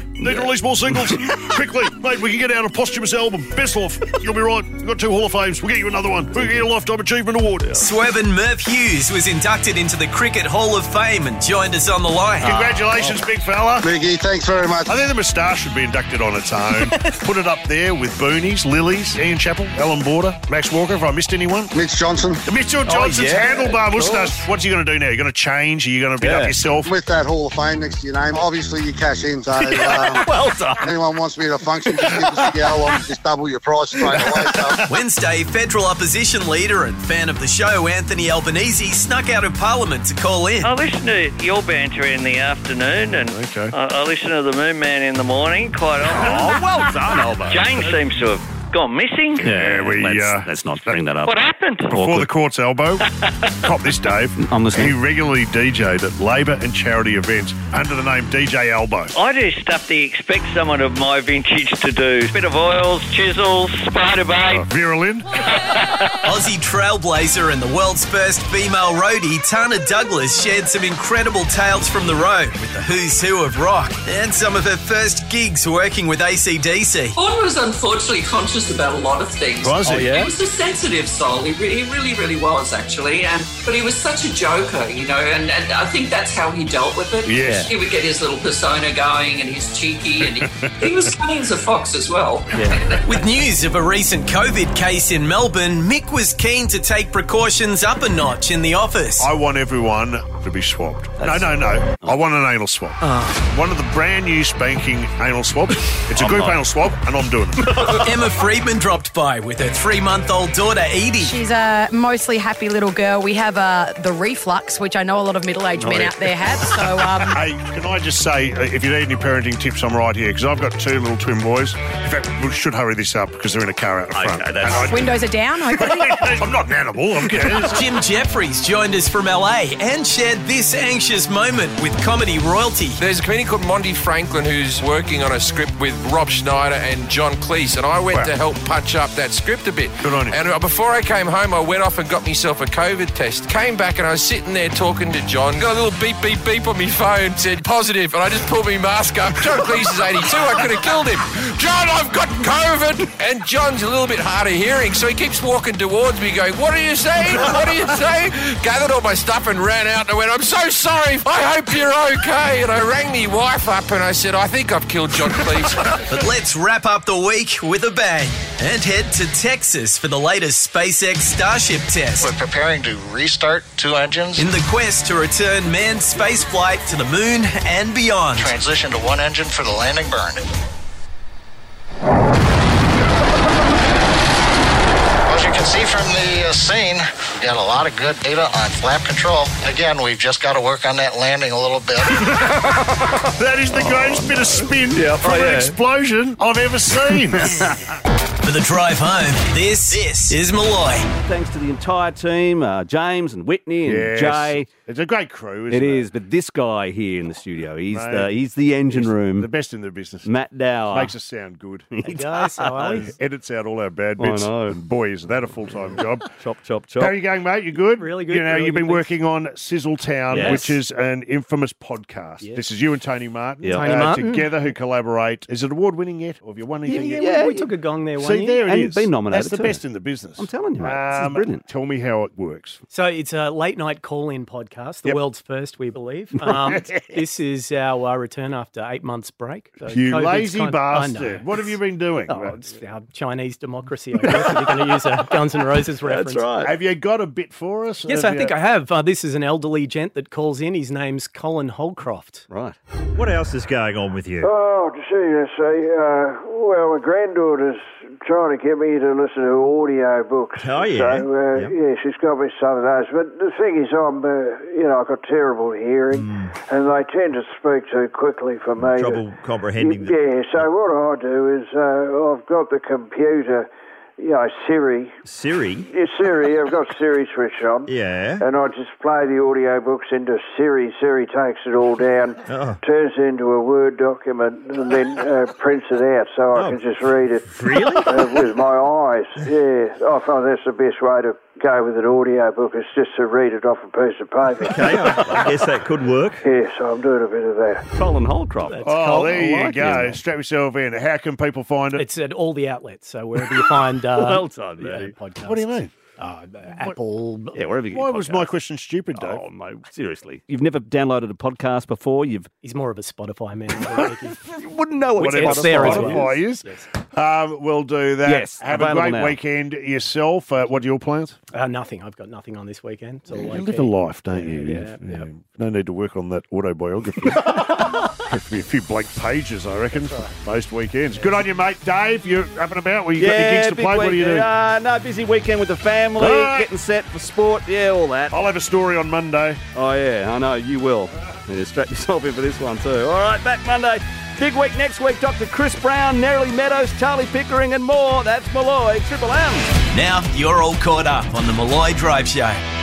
Need to release more singles. Quickly, mate, we can get out a posthumous album. Best of. You'll be right. You've got two Hall of Fames. We'll get you another one. We'll get you a Lifetime Achievement Award. Swevin Murph Hughes was inducted into the Cricket Hall of Fame and joined us on the line. Congratulations, big fella. Biggie, thanks very much. I think the moustache should be inducted on its own. Put it up there with Boonies, Lilies, Ian Chappell, Alan Border, Max Walker, if I missed anyone. Mitch Johnson. Mitchell Johnson's Oh, yeah, handlebar of course. moustache. What's he going to do now? You're going to change? Are you going to big up yourself? With that Hall of Fame next to your name, obviously you cash in. So, um, well done. Anyone wants me at a function, just give us a yell. I'll just double your price straight away. So. Wednesday, federal opposition leader and fan of the show, Anthony Albanese, snuck out of Parliament to call in. I listen to your banter in the afternoon, and okay. I, I listen to the Moon Man in the morning quite often. Oh, well done, Albo. Jane seems to have gone missing. Yeah, we, let's, uh, let's not bring that up. What happened? Before the court's elbow, cop this, Dave. I'm listening. He regularly D J'd at Labor and charity events under the name D J Elbow. I do stuff that you expect someone of my vintage to do. Bit of oils, chisels, spider bait. Uh, Vera Lynn. Aussie trailblazer and the world's first female roadie, Tana Douglas, shared some incredible tales from the road with the who's who of rock and some of her first gigs working with A C D C. Paul was unfortunately conscious about a lot of things. Was he? Oh, yeah? He was a sensitive soul. He, re- he really, really was, actually. And But he was such a joker, you know, and, and I think that's how he dealt with it. Yeah. He would get his little persona going and he's cheeky and he, he was funny as a fox as well. With news of a recent COVID case in Melbourne, Mick was keen to take precautions up a notch in the office. I want everyone to be swabbed. No, no, no. I want an anal swab. One of the brand new spanking anal swabs. It's a I'm group not. anal swab, and I'm doing it. Emma Friedman dropped by with her three-month-old daughter, Edie. She's a mostly happy little girl. We have uh, the reflux, which I know a lot of middle-aged Oh, men yeah. out there have. So, um, Hey, can I just say, uh, if you need any parenting tips, I'm right here, because I've got two little twin boys. In fact, we should hurry this up because they're in a car out the front. Okay, that's- And I- windows are down, hopefully. I'm not an animal, I'm kidding. Jim Jeffries joined us from L A and shared this anxious moment with comedy royalty. There's a comedian called Monty Franklin who's working on a script with Rob Schneider and John Cleese, and I went Wow. to help punch up that script a bit. Good on you. And uh, before I came home, I went off and got myself a COVID test. Came back and I was sitting there talking to John. Got a little beep, beep, beep on my phone. Said positive, and I just pulled my mask up. John Cleese is eighty-two. I could have killed him. John, I've got COVID. And John's a little bit hard of hearing, so he keeps walking towards me going, what are you saying? What are you saying? Gathered all my stuff and ran out and I went, I'm so sorry. I hope you're okay. And I rang my wife up and I said, I think I've killed John Cleese. But let's wrap up the week with a bang and head to Texas for the latest SpaceX Starship test. We're preparing to restart two engines. In the quest to return manned spaceflight to the moon and beyond. Transition to one engine for the landing burn. As you can see from the uh, scene, we got a lot of good data on flap control. Again, we've just got to work on that landing a little bit. That is the greatest bit of spin from oh, an yeah. explosion I've ever seen. For the drive home, this, this is Malloy. Thanks to the entire team, uh, James and Whitney and Yes. Jay. It's a great crew, isn't It it? is, but this guy here in the studio, he's Mate, the he's the engine he's room. The best in the business. Matt Dower. Makes us sound good. He guys, how are you? Edits out all our bad I bits. know. And boy, is that a full-time job. Chop, chop, chop. How are you going, mate? You good? Really good, You know, really you've been good, working on Sizzletown, Yes. which is an infamous podcast. Yes. This is you and Tony Martin. Yep. Tony uh, Martin. Together who collaborate. Is it award-winning yet? Or have you won Yeah, anything yeah, yet? we, we took a gong there one See, year. there it And is. been nominated That's the too. best in the business. I'm telling you, mate, this is Um, brilliant. Tell me how it works. So it's a late night call-in podcast, the Yep. world's first, we believe. Um, this is our uh, return after eight months break. So You COVID's lazy kind- I know. bastard. What have you been doing? Oh, it's our Chinese democracy, I guess, if you're going to use a Guns N' Roses reference. That's right. Have you got a bit for us? Yes, Have I you- think I have. Uh, this is an elderly gent that calls in. His name's Colin Holcroft. Right. What else is going on with you? Oh, to see you say, uh, well, my granddaughter's trying to get me to listen to audio books. Oh, yeah. So, uh, Yep. yeah, she's got me some of those. But the thing is, I'm, uh, you know, I've got terrible hearing, and they tend to speak too quickly for me. Trouble comprehending the- Yeah, so what I do is uh, I've got the computer you know, Siri. Siri? Yeah, Siri. I've got Siri switched on. Yeah. And I just play the audio books into Siri. Siri takes it all down, Oh. turns it into a Word document, and then uh, prints it out so I Oh. can just read it. Really? Uh, with my eyes. Yeah. I find that's the best way to go with an audio book. Is just to read it off a piece of paper. Okay, I, I guess that could work. Yeah, so I'm doing a bit of that. Colin Holcroft. Oh, there you like go. it. Strap yourself in. How can people find it? It's at all the outlets. So wherever you find uh, Well done, yeah, mate. podcasts. What do you mean? Uh, Apple. Yeah, wherever you get Why your was my podcasts. question stupid, Dave? Oh, no, seriously. You've never downloaded a podcast before? You've He's more of a Spotify man. You wouldn't know what Whatever It's there as well. Spotify is. Yes. Um, we'll do that. Yes, Have a available great now. weekend yourself. Uh, what are your plans? Uh, nothing. I've got nothing on this weekend. It's all You low live key. a life, don't you? Yeah, You've- yeah. you- No need to work on that autobiography. Have to be a few blank pages, I reckon, most weekends. Good on you, mate. Dave, you're up and about. Well, you got any gigs to big play? What are you weekend. doing? Uh, no, busy weekend with the family, All right. getting set for sport. Yeah, all that. I'll have a story on Monday. Oh, yeah, I know, you will. Yeah, strap yourself in for this one, too. All right, back Monday. Big week next week. Doctor Chris Brown, Nerily Meadows, Charlie Pickering and more. That's Malloy, Triple M. Now you're all caught up on the Malloy Drive Show.